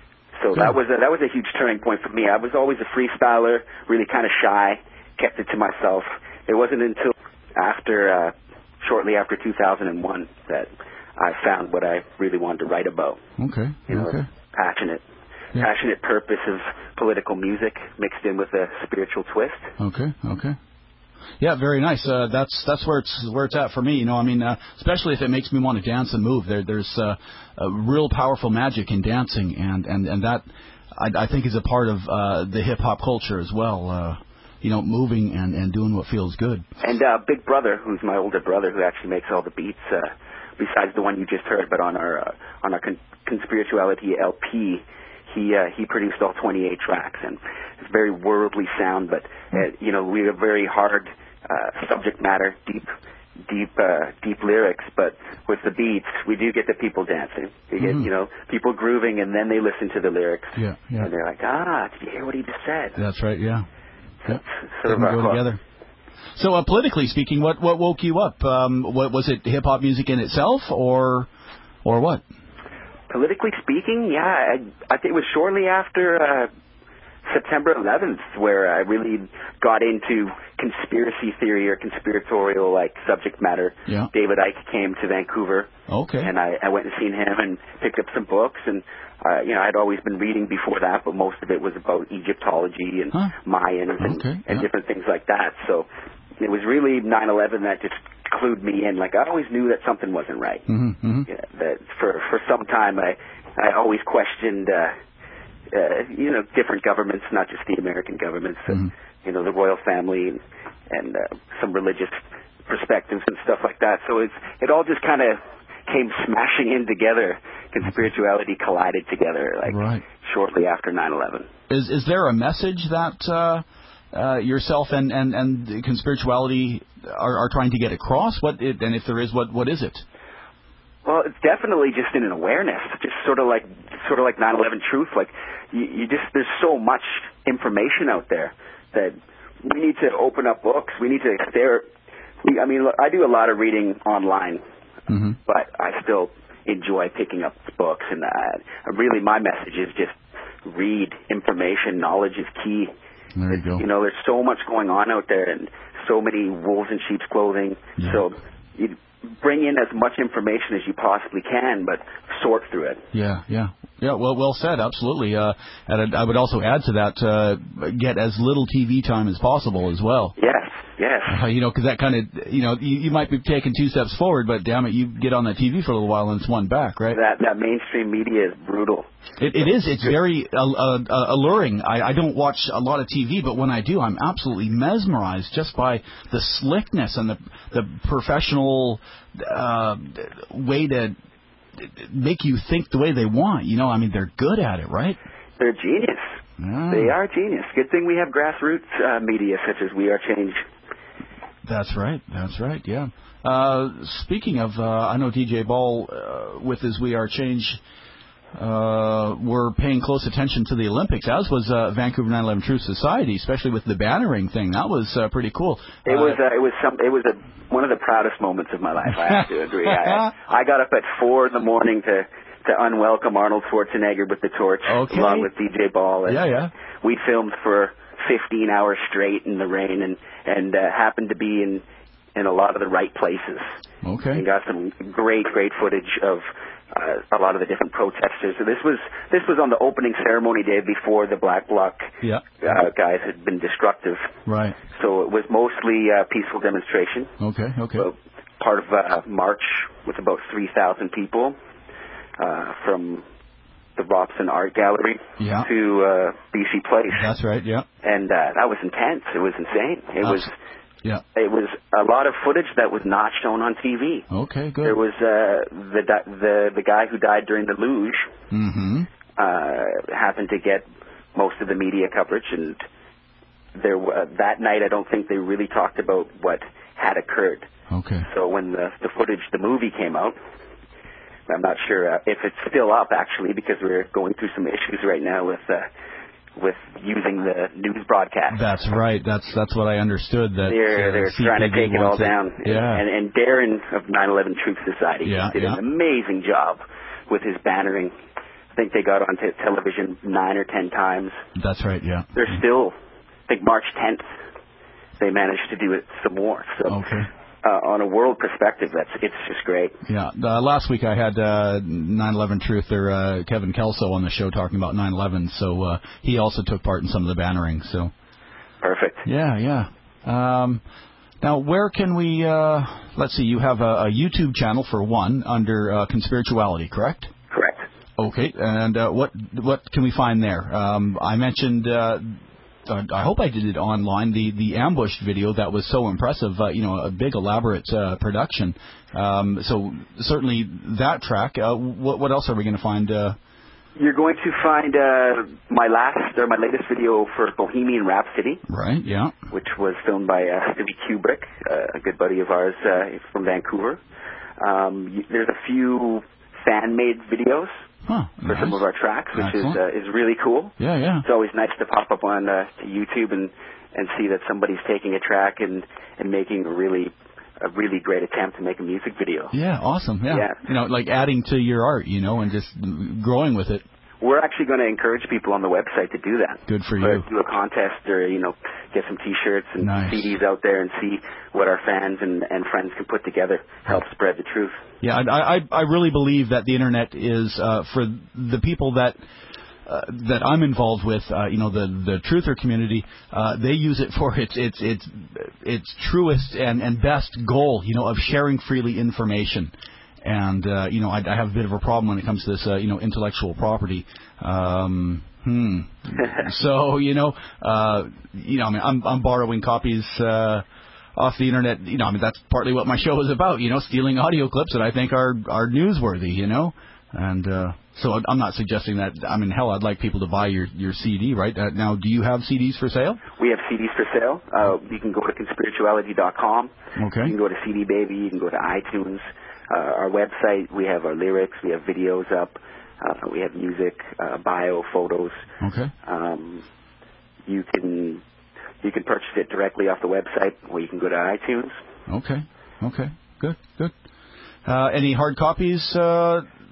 So Good. that was a, that was a huge turning point for me. I was always a freestyler, really kind of shy, kept it to myself. It wasn't until after, uh, shortly after two thousand one, that I found what I really wanted to write about. Okay. You know, okay. passionate, yeah. passionate purpose of political music mixed in with a spiritual twist. Okay. Okay. Yeah, very nice. Uh, that's that's where it's where it's at for me. You know, I mean, uh, especially if it makes me want to dance and move. There, there's uh, a real powerful magic in dancing, and and and that I, I think is a part of uh, the hip hop culture as well. Uh, you know, moving and and doing what feels good. And uh, Big Brother, who's my older brother, who actually makes all the beats, uh, besides the one you just heard, but on our uh, on our con- Conspirituality L P. He uh, he produced all twenty-eight tracks, and it's very worldly sound, but uh, you know, we have very hard uh, subject matter, deep, deep, uh, deep lyrics. But with the beats, we do get the people dancing. You get, mm-hmm. you know, people grooving, and then they listen to the lyrics, yeah, yeah. and they're like, ah, did you hear what he just said? That's right, yeah. So, yeah. Sort of go our together. So, uh, politically speaking, what what woke you up? Um, what was it? Hip hop music in itself, or or what? Politically speaking, yeah, I, I think it was shortly after uh, September eleventh where I really got into conspiracy theory or conspiratorial like subject matter. Yeah. David Icke came to Vancouver. Okay. And I, I went and seen him and picked up some books, and uh, you know, I'd always been reading before that, but most of it was about Egyptology and huh. Mayans and, okay. and yeah. different things like that. So it was really nine eleven that just clued me in. Like, I always knew that something wasn't right. Mm-hmm, mm-hmm. Yeah, that for for some time I I always questioned uh, uh, you know, different governments, not just the American governments. Mm-hmm. Uh, you know, the royal family and, and uh, some religious perspectives and stuff like that. So it's it all just kind of came smashing in together. Conspirituality collided together, like right. shortly after nine eleven. Is is there a message that uh, uh, yourself and and and conspirituality are, are trying to get across? What it, and if there is, what what is it? Well, it's definitely just in an awareness, just sort of like sort of like nine eleven truth. Like you, you just there's so much information out there that we need to open up books. We need to stare. We, I mean, look, I do a lot of reading online, mm-hmm. but I still enjoy picking up books. And uh, really, my message is just read information. Knowledge is key. There you go. You know, there's so much going on out there, and so many wolves in sheep's clothing. Yeah. So you bring in as much information as you possibly can, but sort through it. Yeah, yeah. Yeah, well, well said, absolutely. Uh, and I would also add to that, uh, get as little T V time as possible as well. Yes, yes. Uh, you know, because that kind of, you know, you, you might be taking two steps forward, but damn it, you get on that T V for a little while and it's one back, right? That that mainstream media is brutal. It, it is. It's very uh, uh, alluring. I, I don't watch a lot of T V, but when I do, I'm absolutely mesmerized just by the slickness and the the professional uh, way to make you think the way they want. You know, I mean, they're good at it, right? They're genius. Yeah. They are genius. Good thing we have grassroots uh, media such as We Are Change. That's right. That's right. Yeah. Uh, speaking of, uh, I know D J Ball uh, with his We Are Change. Uh, we're paying close attention to the Olympics, as was uh, Vancouver nine eleven Truth Society, especially with the bannering thing. That was uh, pretty cool. It uh, was uh, it was some it was a, one of the proudest moments of my life. I have to agree. I, I got up at four in the morning to to unwelcome Arnold Schwarzenegger with the torch, okay. along with D J Ball. And yeah, yeah. We filmed for fifteen hours straight in the rain, and and uh, happened to be in in a lot of the right places. Okay. And got some great great footage of. Uh, a lot of the different protesters. So this was this was on the opening ceremony day before the Black Bloc yeah. uh, guys had been destructive. Right. So it was mostly uh, peaceful demonstration. Okay. Okay. So part of a march with about three thousand people uh, from the Robson Art Gallery yeah. to uh, B C Place. That's right. Yeah. And uh, that was intense. It was insane. It That's, was. Yeah. It was a lot of footage that was not shown on T V. Okay, good. There was uh, the the the guy who died during the luge. Mm-hmm. Uh, happened to get most of the media coverage, and there uh, that night I don't think they really talked about what had occurred. Okay. So when the the footage, the movie came out, I'm not sure uh, if it's still up actually, because we're going through some issues right now with. Uh, with using the news broadcast. That's right. That's that's what I understood. That they're uh, they're C P D trying to take it all it. down. Yeah. And and Darren of nine eleven Truth Society yeah, did yeah. an amazing job with his bannering. I think they got on t- television nine or ten times. That's right. Yeah. They're still. I think March tenth, they managed to do it some more. So. Okay. Uh, on a world perspective, that's it's just great. Yeah. Uh, last week I had uh, nine eleven Truther uh, Kevin Kelso on the show talking about nine eleven, so uh, he also took part in some of the bannering. So. Perfect. Yeah, yeah. Um, now, where can we? Uh, let's see. You have a, a YouTube channel for one under uh, Conspirituality, correct? Correct. Okay. And uh, what what can we find there? Um, I mentioned. Uh, Uh, I hope I did it online. The the ambushed video that was so impressive. Uh, you know, a big elaborate uh, production. Um, so certainly that track. Uh, what what else are we going to find? Uh... You're going to find uh, my last or my latest video for Bohemian Rhapsody. Right. Yeah. Which was filmed by uh, Stevie Kubrick, uh, a good buddy of ours uh, from Vancouver. Um, there's a few fan-made videos. Huh, for nice. some of our tracks, which Excellent. is uh, is really cool. Yeah, yeah. It's always nice to pop up on uh, to YouTube and, and see that somebody's taking a track and, and making a really a really great attempt to make a music video. Yeah, awesome. Yeah. yeah. You know, like adding to your art, you know, and just growing with it. We're actually going to encourage people on the website to do that. Good for But you. do a contest or, you know, get some T-shirts and nice. C Ds out there and see what our fans and, and friends can put together, help spread the truth. Yeah, I, I, I really believe that the Internet is, uh, for the people that uh, that I'm involved with, uh, you know, the the truther community, uh, they use it for its its its its truest and, and best goal, you know, of sharing freely information. And, uh, you know, I, I have a bit of a problem when it comes to this, uh, you know, intellectual property. Um, hmm. so, you know, uh, you know, I mean, I'm, I'm borrowing copies uh, off the Internet. You know, I mean, that's partly what my show is about, you know, stealing audio clips that I think are, are newsworthy, you know. And uh, so I'm not suggesting that. I mean, hell, I'd like people to buy your, your C D, right? Uh, now, do you have C Ds for sale? We have C Ds for sale. Uh, you can go to conspirituality dot com. Okay. You can go to C D Baby. You can go to iTunes. Uh, our website, we have our lyrics, we have videos up, uh, we have music, uh, bio, photos. Okay. Um, you can you can purchase it directly off the website, or you can go to iTunes. Okay. Okay. Good. Good. Uh, any hard copies uh,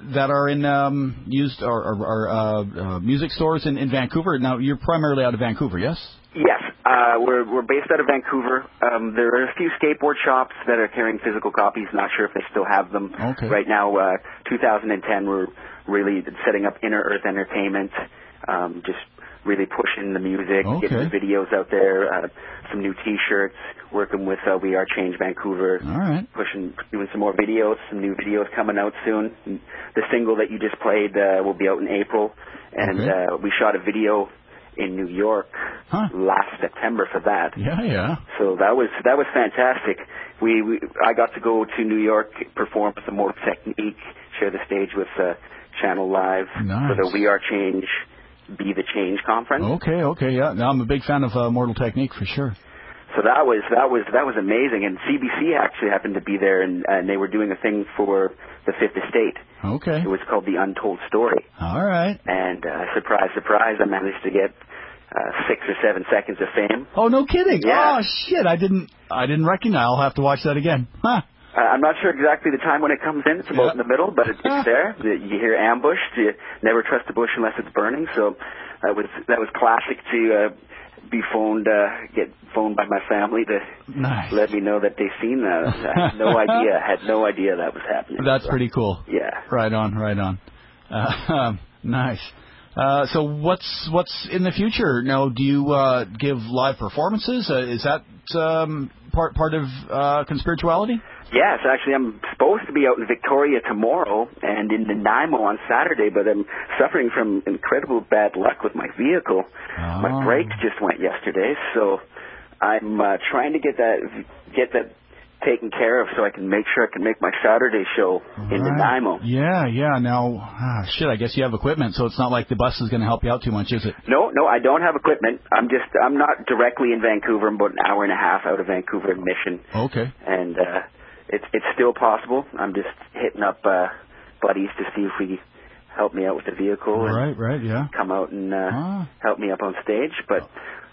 that are in um, used or, or, or uh, uh, music stores in, in Vancouver. Now, you're primarily out of Vancouver, yes? Yes, uh, we're we're based out of Vancouver. Um, there are a few skateboard shops that are carrying physical copies. Not sure if they still have them. Okay. Right now, uh, two thousand ten, we're really setting up Inner Earth Entertainment, um, just really pushing the music, Okay. getting the videos out there, uh, some new T-shirts, working with uh, We Are Change Vancouver. All right. Pushing, doing some more videos, some new videos coming out soon. The single that you just played uh, will be out in April, and Okay. uh, we shot a video in New York huh. last September for that. Yeah, yeah. So that was that was fantastic. We, we I got to go to New York, perform some more technique, share the stage with uh, Channel Live Nice. for the We Are Change, Be the Change conference. Okay, okay, yeah. Now, I'm a big fan of uh, Mortal Technique for sure. So that was that was that was amazing, and C B C actually happened to be there, and, and they were doing a thing for the Fifth Estate. Okay. It was called The Untold Story. All right. And uh, surprise, surprise, I managed to get uh, six or seven seconds of fame. Oh, no kidding. Yeah. Oh, shit. I didn't I didn't recognize. I'll have to watch that again. Huh. Uh, I'm not sure exactly the time when it comes in. It's about Yeah. in the middle, but it, it's there. You hear ambushed. You never trust a bush unless it's burning. So that was that was classic to uh, be phoned, uh, get phoned by my family to Nice. let me know that they've seen that. I had no idea. I had no idea that was happening. That's So, pretty cool. Yeah. Right on, right on. Uh, um, nice. Uh, so what's what's in the future? Now, do you uh, give live performances? Uh, is that um, part part of uh, Conspirituality? Yes, actually, I'm supposed to be out in Victoria tomorrow and in Nanaimo on Saturday, but I'm suffering from incredible bad luck with my vehicle. Oh. My brakes just went yesterday, so I'm uh, trying to get that get that taken care of so I can make sure I can make my Saturday show in Right. Nanaimo. Yeah, yeah. Now, ah, shit. I guess you have equipment, so it's not like the bus is going to help you out too much, is it? No, no, I don't have equipment. I'm just I'm not directly in Vancouver. I'm about an hour and a half out of Vancouver in Mission. Okay. And uh, it's it's still possible. I'm just hitting up uh, buddies to see if we help me out with the vehicle and Right, right, yeah. come out and uh, Ah. help me up on stage. But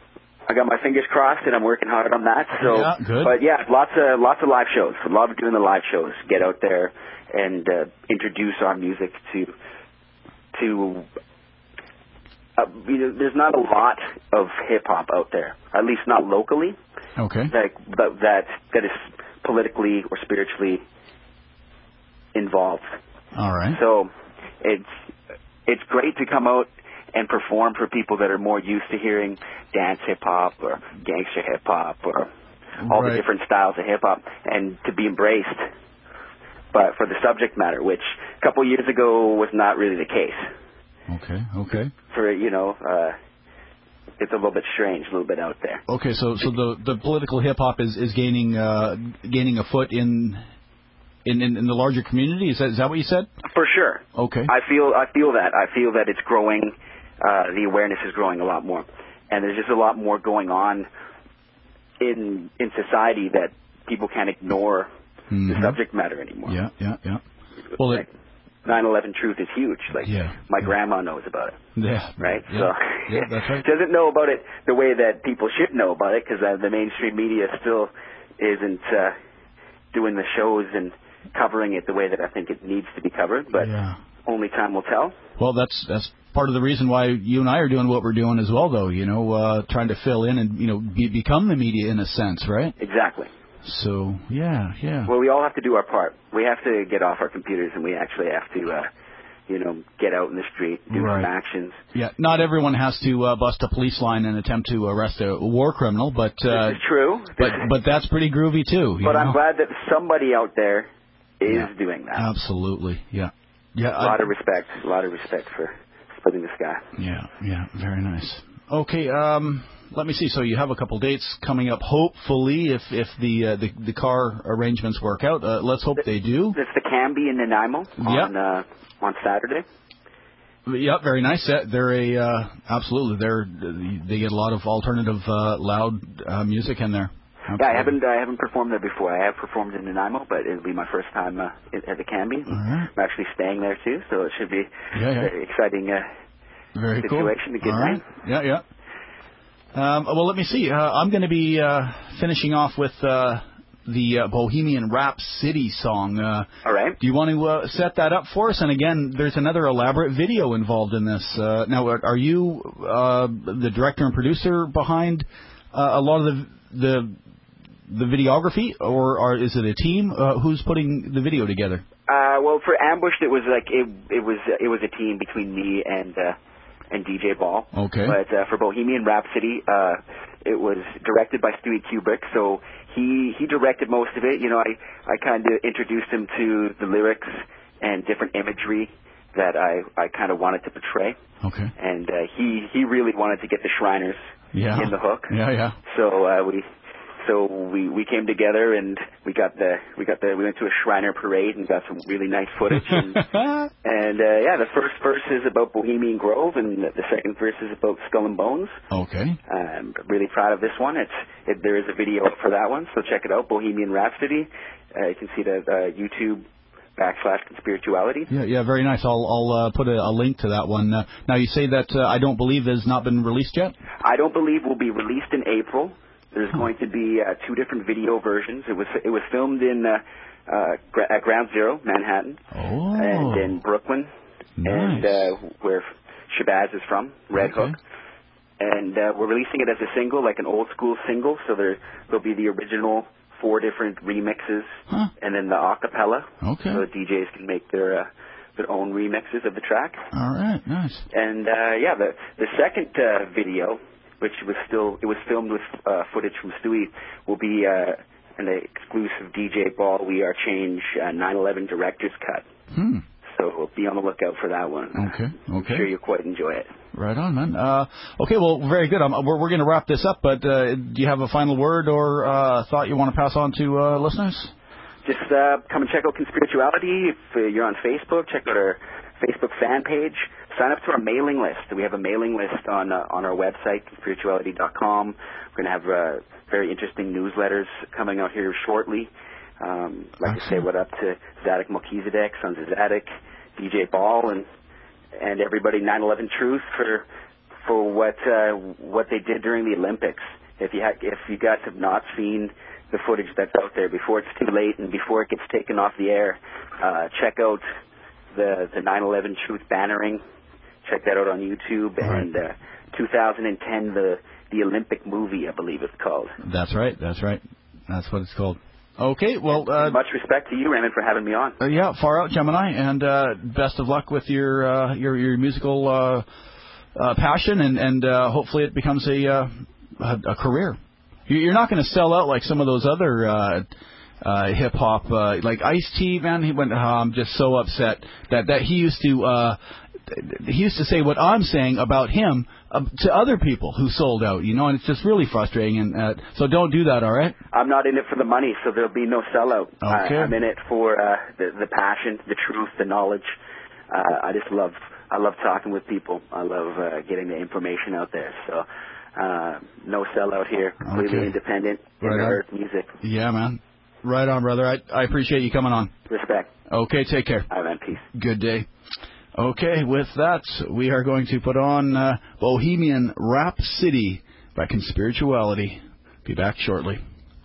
I got my fingers crossed, and I'm working hard on that. So, Yeah, good. But yeah, lots of lots of live shows. I love doing the live shows. Get out there and uh, introduce our music to to. Uh, you know, there's not a lot of hip hop out there, at least not locally. Okay. Like that that that is politically or spiritually involved. All right. So it's it's great to come out and perform for people that are more used to hearing dance hip hop or gangster hip hop or all Right. the different styles of hip hop, and to be embraced, but for the subject matter, which a couple years ago was not really the case. Okay, okay. For you know, uh, it's a little bit strange, a little bit out there. Okay, so so the the political hip hop is is gaining uh, gaining a foot in, in in in the larger community. Is that is that what you said? For sure. Okay. I feel I feel that I feel that it's growing. Uh, the awareness is growing a lot more, and there's just a lot more going on in in society that people can't ignore Mhm. the subject matter anymore. Yeah, yeah, yeah. Well, it, nine eleven truth is huge. Like Yeah, my grandma knows about it. yeah. Right? Yeah, So yeah, that's right. doesn't know about it the way that people should know about it, because uh, the mainstream media still isn't uh, doing the shows and covering it the way that I think it needs to be covered. But Yeah. only time will tell. Well, that's that's part of the reason why you and I are doing what we're doing as well, though. You know, uh, trying to fill in and you know be, become the media in a sense, right? Exactly. So yeah, yeah. Well, we all have to do our part. We have to get off our computers, and we actually have to, uh, you know, get out in the street, do Right. some actions. Yeah, not everyone has to uh, bust a police line and attempt to arrest a war criminal, but uh, This is true. but but that's pretty groovy too. You But know? I'm glad that somebody out there is Yeah. doing that. Absolutely, yeah, yeah. A lot of respect. A lot of respect for splitting the sky. Yeah, yeah, very nice. Okay, um, let me see. So you have a couple dates coming up. Hopefully, if if the uh, the, the car arrangements work out, uh, let's hope they do. It's the Canby in Nanaimo on uh, on Saturday. Yeah, very nice. Yeah, they're a uh, absolutely. They're they get a lot of alternative uh, loud uh, music in there. Absolutely. Yeah, I haven't I haven't performed there before. I have performed in Nanaimo, but it'll be my first time uh, at the Canby. right. I'm actually staying there too, so it should be Yeah, yeah. a very exciting uh, Very situation cool. to get All in. right. Yeah, yeah. Um, well, let me see. Uh, I'm going to be uh, finishing off with uh, the uh, Bohemian Rhapsody song. Uh, All right. Do you want to uh, set that up for us? And again, there's another elaborate video involved in this. Uh, now, are you uh, the director and producer behind uh, a lot of the the, the videography, or, or is it a team? Uh, who's putting the video together? Uh, well, for Ambushed, it was like it it was it was a team between me and uh, and D J Ball. Okay. But uh, for Bohemian Rhapsody, uh, it was directed by Stewie Kubrick, so he he directed most of it. You know, I I kind of introduced him to the lyrics and different imagery that I I kind of wanted to portray. Okay. And uh, he he really wanted to get the Shriners yeah. in the hook. Yeah, yeah. So uh, we. So we, we came together and we got the we got the we went to a Shriner parade and got some really nice footage and, and uh, yeah, the first verse is about Bohemian Grove and the second verse is about Skull and Bones. Okay. I'm really proud of this one. It's it, there is a video for that one, so check it out. Bohemian Rhapsody. Uh, you can see the uh, YouTube backslash Conspirituality. Yeah, yeah, very nice. I'll I'll uh, put a, a link to that one. Uh, now you say that uh, I Don't Believe has not been released yet? I Don't Believe will be released in April. There's going to be uh, two different video versions. It was it was filmed in uh, uh, gra- at Ground Zero, Manhattan, oh. and in Brooklyn, nice. and uh, where Shabazz is from, Red okay. Hook. And uh, we're releasing it as a single, like an old school single. So there there'll be the original four different remixes, huh. and then the acapella. Okay. So the D Js can make their uh, their own remixes of the track. All right, nice. And uh, yeah, the the second uh, video, which was still, it was filmed with uh, footage from Stewie, will be uh, an exclusive D J Ball We Are Change uh, nine eleven Director's Cut. Hmm. So be on the lookout for that one. Okay, okay. I'm sure you'll quite enjoy it. Right on, man. Uh, okay, well, very good. Um, we're we're going to wrap this up, but uh, do you have a final word or uh, thought you want to pass on to uh, listeners? Just uh, come and check out Conspirituality. If uh, you're on Facebook, check out our Facebook fan page. Sign up to our mailing list. We have a mailing list on uh, on our website, conspirituality dot com. We're going to have uh, very interesting newsletters coming out here shortly. Um, I'd like to say what up to Zadok Melchizedek, Sons of Zadok, D J Ball, and and everybody nine eleven Truth for for what uh, what they did during the Olympics. If you ha- if you guys have not seen the footage that's out there before it's too late and before it gets taken off the air, uh, check out the the nine eleven Truth bannering. Check that out on YouTube. All and uh, two thousand ten, the the Olympic movie, I believe it's called. That's right. That's right. That's what it's called. Okay, well... Uh, much respect to you, Raymond, for having me on. Uh, yeah, far out, Gemini, and uh, best of luck with your uh, your, your musical uh, uh, passion, and, and uh, hopefully it becomes a, uh, a, a career. You're not going to sell out like some of those other... Uh, Uh, hip hop, uh, like Ice-T, man, he went. Oh, I'm just so upset that that he used to uh, he used to say what I'm saying about him uh, to other people who sold out, you know, and it's just really frustrating. And uh, so don't do that, all right? I'm not in it for the money, so there'll be no sellout. Okay. I, I'm in it for uh, the the passion, the truth, the knowledge. Uh, I just love I love talking with people. I love uh, getting the information out there. So uh, no sellout here. Completely okay. independent. Right in on. earth music. Yeah, man. Right on, brother. I, I appreciate you coming on. Respect. Okay, take care. All right, man. Peace. Good day. Okay, with that, we are going to put on uh, Bohemian Rhapsody by Conspirituality. Be back shortly.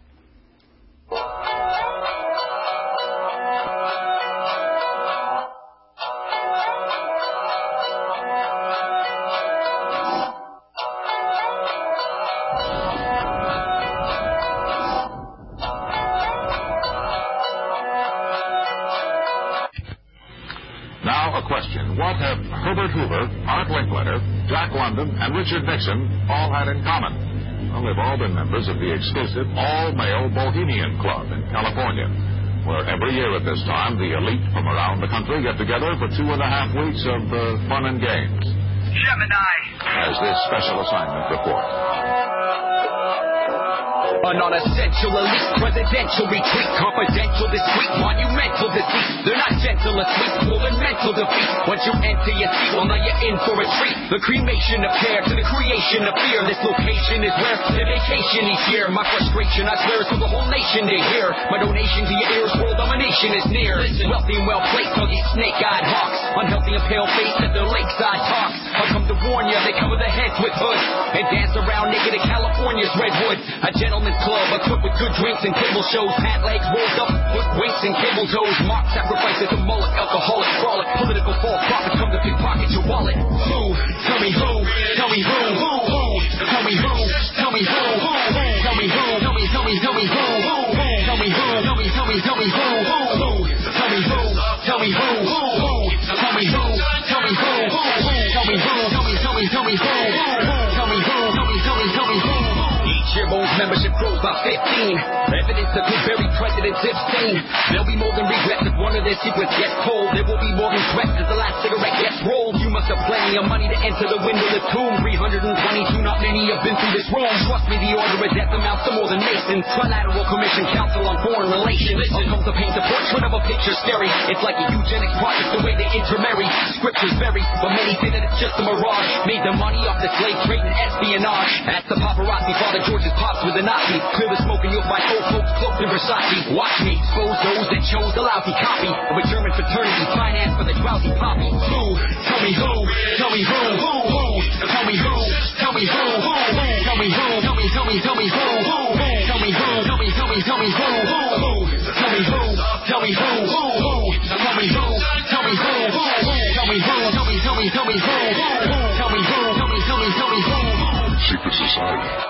Question. What have Herbert Hoover, Art Linkletter, Jack London, and Richard Nixon all had in common? Well, they've all been members of the exclusive all-male Bohemian Club in California, where every year at this time, the elite from around the country get together for two and a half weeks of uh, fun and games. Gemini! As this special assignment reports. A non-essential elite, presidential retreat, confidential, discreet, monumental deceit. They're not gentle or sweet, more than mental defeat. Once you enter your seat, well now you're in for a treat. The cremation of care to the creation of fear. This location is where they vacation each year. My frustration, I swear, to the whole nation they hear. My donation to your ears, world domination is near. Wealthy and well-placed are these snake-eyed hawks. Unhealthy and pale-faced at their lakeside talks. I've come to warn ya, they cover their heads with hoods and dance around naked in California's redwood. A gentleman's club equipped with good drinks and table shows. Pant legs rolled up with winks and cable toes. Mock sacrifices to Moloch, alcoholic, frolic. Political false prophets come to pickpocket your wallet. Who? Tell me who? Tell me who? Who? Who? Tell me who? Tell me who? Who? Tell me who? Tell me, tell me, tell me who? Who? Tell me who? Tell me, tell me, tell me who? Who? Who? Tell me who? Tell me who? Who? Who? Tell me who? Tell me who? Who? Tell me who? Tell me, tell me, tell me who? Who? Tell me who? Tell me, tell me, tell me who? Each year Bones membership grows by fifteen. Evidence that we bury presidents Epstein. There'll be more than regrets if one of their secrets gets cold. There will be more than threats as the last cigarette gets rolled. You must have plenty of money to enter the windowless tomb. three hundred twenty-two, not many have been through this room. Trust me, the order of death amounts to more than Masons. Trilateral Commission Council on Foreign Relations. I'll come to paint a portrait of a picture scary. It's like a eugenics project, the way they intermarry. Scriptures vary, but many say that it's just a mirage. Made their money off the slave trade and espionage. Ask the paparazzi, Father George's pops with a Nazi. Clear the smoke and you'll find old folks cloaked in Versace. Watch me expose those that chose the lousy copy of a German fraternity financed for the drowsy poppy. Who? Tell me who? Tell me who? Who? Who? Tell me who? Tell me who? Who? Tell me who? Tell me, tell me, tell me who? Who? Tell me who? Tell me, tell me, tell me who? Who? Tell me who? Tell me who? Who? Tell me who? Tell me who? Tell me who? Tell me, tell me, tell me who? Tell me who? Tell me, tell me, tell me who? Secret Society.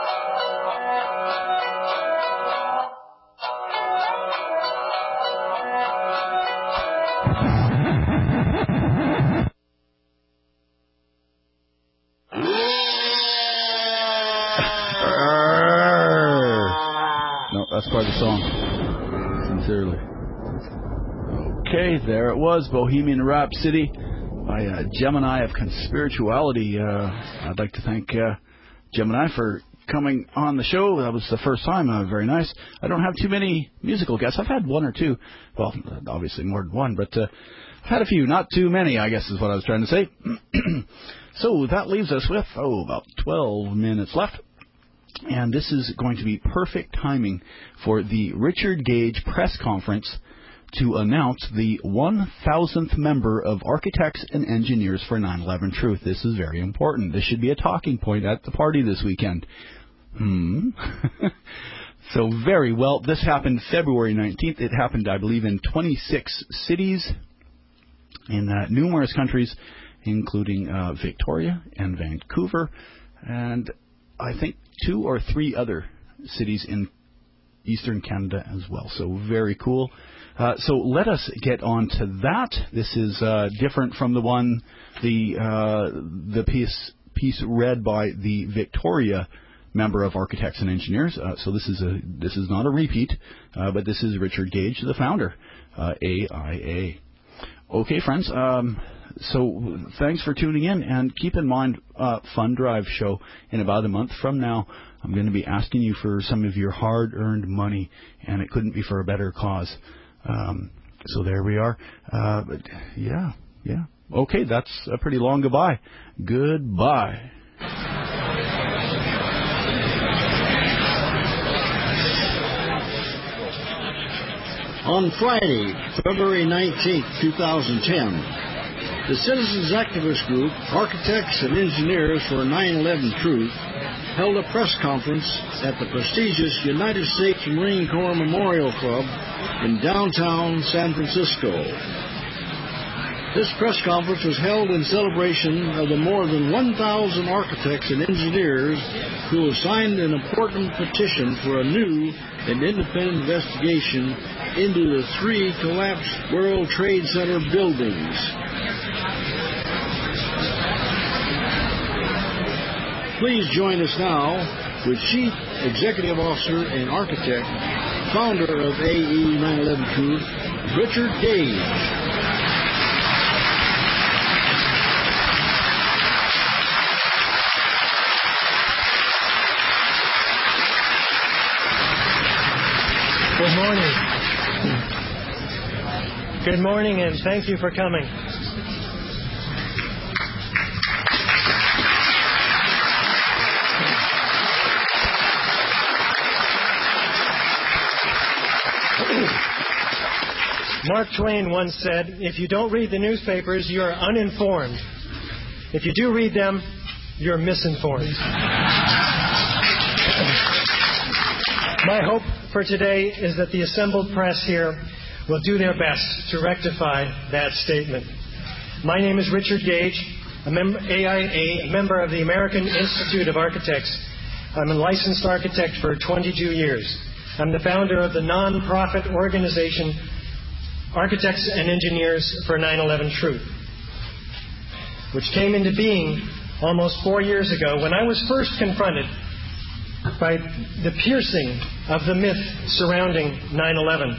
No, that's part of the song. Sincerely. Okay, there it was, Bohemian Rhapsody by uh, Gemini of Conspirituality. Uh, I'd like to thank uh, Gemini for coming on the show. That was the first time. Uh, very nice. I don't have too many musical guests. I've had one or two. Well, obviously more than one, but uh, I've had a few. Not too many, I guess is what I was trying to say. So that leaves us with, oh, about twelve minutes left. And this is going to be perfect timing for the Richard Gage press conference to announce the one thousandth member of Architects and Engineers for nine eleven Truth. This is very important. This should be a talking point at the party this weekend. Hmm. So very well. This happened February nineteenth. It happened, I believe, in twenty-six cities in uh, numerous countries, including uh, Victoria and Vancouver, and I think two or three other cities in eastern Canada as well. So very cool. Uh, so let us get on to that. This is uh, different from the one, the uh, the piece piece read by the Victoria member of Architects and Engineers. Uh, so this is a this is not a repeat, uh, but this is Richard Gage, the founder, uh, A I A. Okay, friends. Um, So thanks for tuning in, and keep in mind, uh, Fund Drive show in about a month from now. I'm going to be asking you for some of your hard-earned money, and it couldn't be for a better cause. Um, so there we are. Uh, but yeah, yeah. Okay, that's a pretty long goodbye. Goodbye. On Friday, February nineteenth, twenty ten, the Citizens Activist Group, Architects and Engineers for nine eleven Truth, held a press conference at the prestigious United States Marine Corps Memorial Club in downtown San Francisco. This press conference was held in celebration of the more than one thousand architects and engineers who have signed an important petition for a new and independent investigation into the three collapsed World Trade Center buildings. Please join us now with Chief Executive Officer and Architect, founder of A E nine eleven Truth, Richard Gage. Good morning. Good morning, and thank you for coming. Mark Twain once said, if you don't read the newspapers, you're uninformed. If you do read them, you're misinformed. My hope for today is that the assembled press here will do their best to rectify that statement. My name is Richard Gage, a, mem- A I A, a member of the American Institute of Architects. I'm a licensed architect for twenty-two years. I'm the founder of the non-profit organization Architects and Engineers for nine eleven Truth, which came into being almost four years ago when I was first confronted by the piercing of the myth surrounding nine eleven.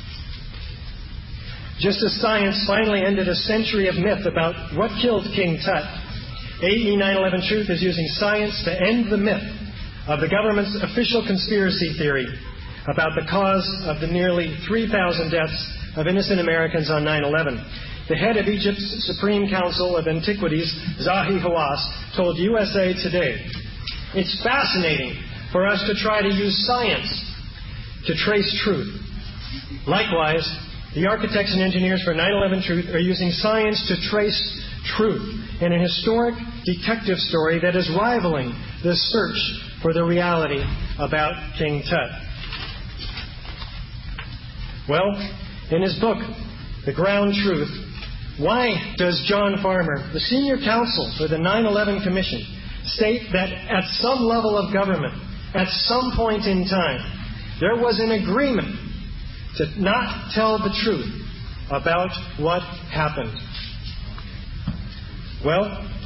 Just as science finally ended a century of myth about what killed King Tut, A E nine eleven Truth is using science to end the myth of the government's official conspiracy theory about the cause of the nearly three thousand deaths of innocent Americans on nine eleven. The head of Egypt's Supreme Council of Antiquities, Zahi Hawass, told U S A Today, "It's fascinating for us to try to use science to trace truth. Likewise, the Architects and Engineers for nine eleven Truth are using science to trace truth in an historic detective story that is rivaling the search for the reality about King Tut." Well, in his book, The Ground Truth, why does John Farmer, the senior counsel for the nine eleven Commission, state that at some level of government, at some point in time, there was an agreement to not tell the truth about what happened? Well,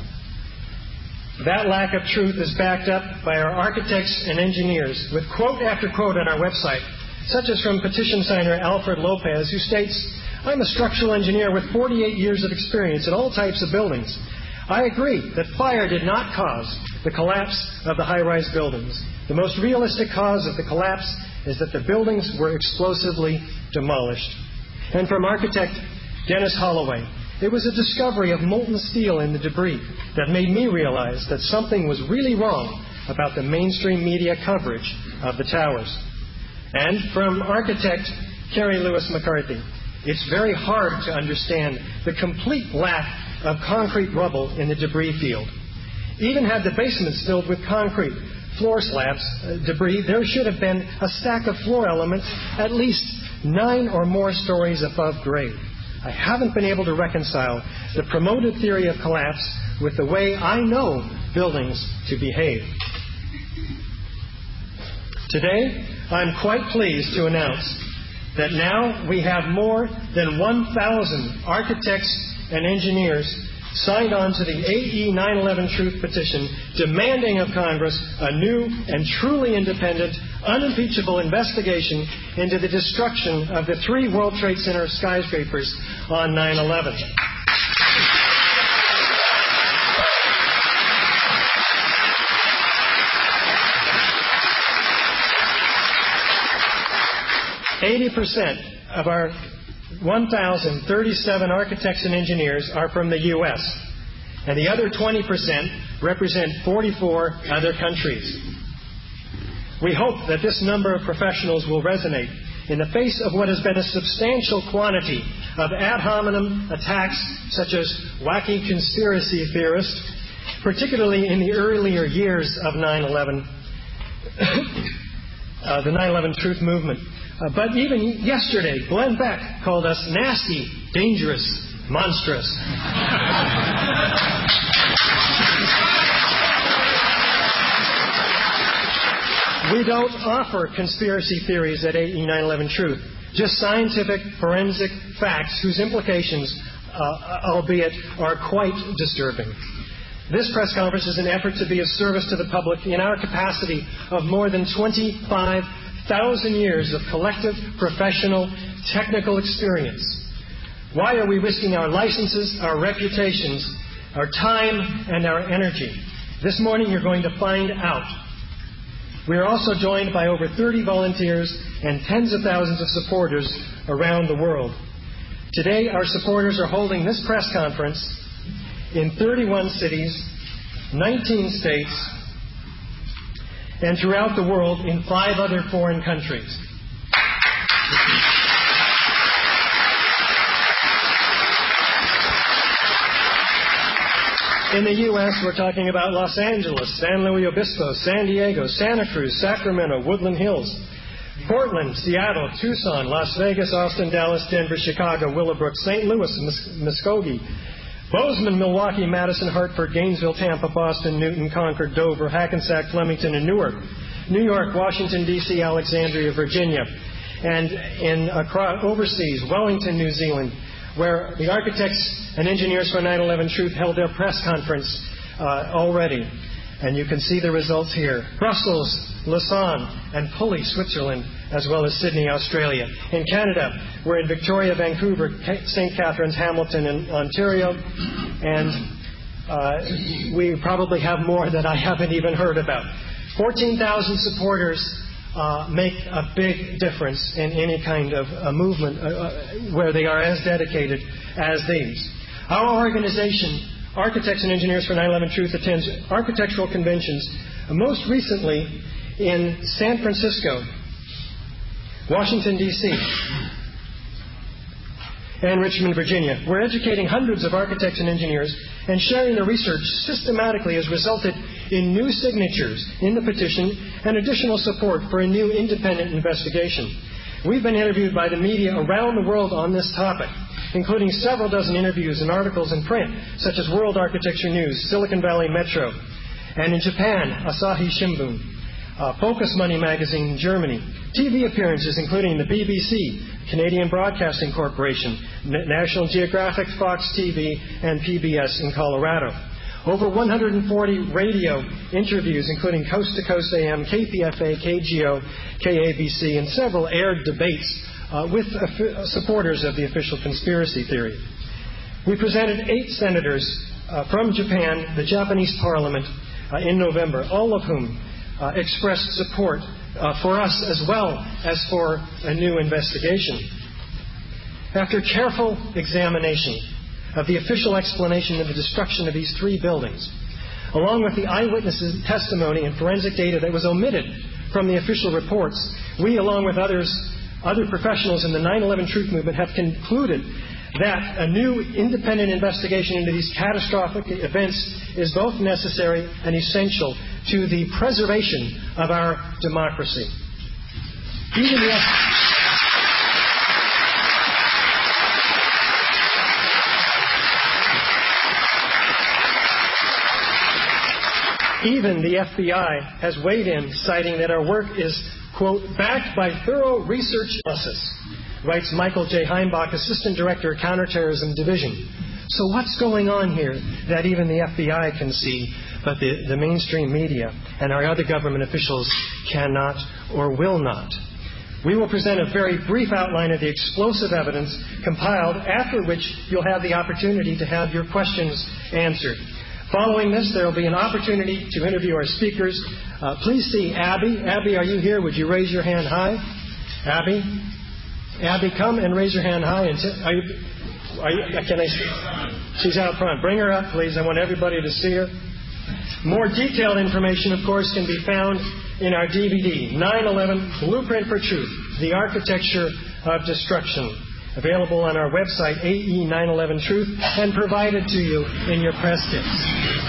that lack of truth is backed up by our architects and engineers with quote after quote on our website, such as from petition signer Alfred Lopez, who states, "I'm a structural engineer with forty-eight years of experience in all types of buildings. I agree that fire did not cause the collapse of the high-rise buildings. The most realistic cause of the collapse is that the buildings were explosively demolished." And from architect Dennis Holloway, "It was a discovery of molten steel in the debris that made me realize that something was really wrong about the mainstream media coverage of the towers." And from architect Kerry Lewis McCarthy, "It's very hard to understand the complete lack of concrete rubble in the debris field. Even had the basements filled with concrete floor slabs, uh, debris, there should have been a stack of floor elements at least nine or more stories above grade. I haven't been able to reconcile the promoted theory of collapse with the way I know buildings to behave." Today, I'm quite pleased to announce that now we have more than one thousand architects and engineers signed on to the A E nine eleven Truth petition, demanding of Congress a new and truly independent, unimpeachable investigation into the destruction of the three World Trade Center skyscrapers on nine eleven. eighty percent of our one thousand thirty-seven architects and engineers are from the U S, and the other twenty percent represent forty-four other countries. We hope that this number of professionals will resonate in the face of what has been a substantial quantity of ad hominem attacks such as wacky conspiracy theorists, particularly in the earlier years of nine eleven, uh, the nine eleven Truth movement. Uh, but even yesterday, Glenn Beck called us nasty, dangerous, monstrous. We don't offer conspiracy theories at A E nine eleven Truth, just scientific, forensic facts whose implications, uh, albeit, are quite disturbing. This press conference is an effort to be of service to the public in our capacity of more than twenty-five thousand years of collective, professional, technical experience. Why are we risking our licenses, our reputations, our time, and our energy? This morning you're going to find out. We are also joined by over thirty volunteers and tens of thousands of supporters around the world. Today our supporters are holding this press conference in thirty-one cities, nineteen states, and throughout the world in five other foreign countries. In the U S, we're talking about Los Angeles, San Luis Obispo, San Diego, Santa Cruz, Sacramento, Woodland Hills, Portland, Seattle, Tucson, Las Vegas, Austin, Dallas, Denver, Chicago, Willowbrook, Saint Louis, Mus- Muskogee, Bozeman, Milwaukee, Madison, Hartford, Gainesville, Tampa, Boston, Newton, Concord, Dover, Hackensack, Flemington, and Newark, New York, Washington, D C, Alexandria, Virginia, and in across, overseas, Wellington, New Zealand, where the Architects and Engineers for nine eleven Truth held their press conference uh, already. And you can see the results here. Brussels, Lausanne, and Pulley, Switzerland, as well as Sydney, Australia. In Canada, we're in Victoria, Vancouver, Saint Catharines, Hamilton, and Ontario. And uh, we probably have more that I haven't even heard about. fourteen thousand supporters uh, make a big difference in any kind of a movement uh, where they are as dedicated as these. Our organization, Architects and Engineers for nine eleven Truth, attends architectural conventions, most recently in San Francisco, Washington, D C, and Richmond, Virginia. We're educating hundreds of architects and engineers, and sharing the research systematically has resulted in new signatures in the petition and additional support for a new independent investigation. We've been interviewed by the media around the world on this topic, including several dozen interviews and articles in print, such as World Architecture News, Silicon Valley Metro, and in Japan, Asahi Shimbun, uh, Focus Money magazine in Germany, T V appearances including the B B C, Canadian Broadcasting Corporation, N- National Geographic, Fox T V, and P B S in Colorado. Over one hundred forty radio interviews, including Coast to Coast A M, K P F A, K G O, K A B C, and several aired debates uh, with uh, supporters of the official conspiracy theory. We presented eight senators uh, from Japan, the Japanese Parliament, uh, in November, all of whom uh, expressed support uh, for us as well as for a new investigation. After careful examination of the official explanation of the destruction of these three buildings, along with the eyewitnesses' testimony and forensic data that was omitted from the official reports, we, along with others, other professionals in the nine eleven Truth Movement, have concluded that a new independent investigation into these catastrophic events is both necessary and essential to the preservation of our democracy. Even the Even the F B I has weighed in, citing that our work is, quote, backed by thorough research analysis, writes Michael J. Heimbach, Assistant Director, Counterterrorism Division. So what's going on here that even the F B I can see, but the, the mainstream media and our other government officials cannot or will not? We will present a very brief outline of the explosive evidence compiled, after which you'll have the opportunity to have your questions answered. Following this, there will be an opportunity to interview our speakers. Uh, please see Abby. Abby, are you here? Would you raise your hand high? Abby? Abby, come and raise your hand high. And t- are you, are you, can I see? She's out front. Bring her up, please. I want everybody to see her. More detailed information, of course, can be found in our D V D, nine eleven Blueprint for Truth, The Architecture of Destruction, available on our website, A E nine eleven Truth, and provided to you in your press kits.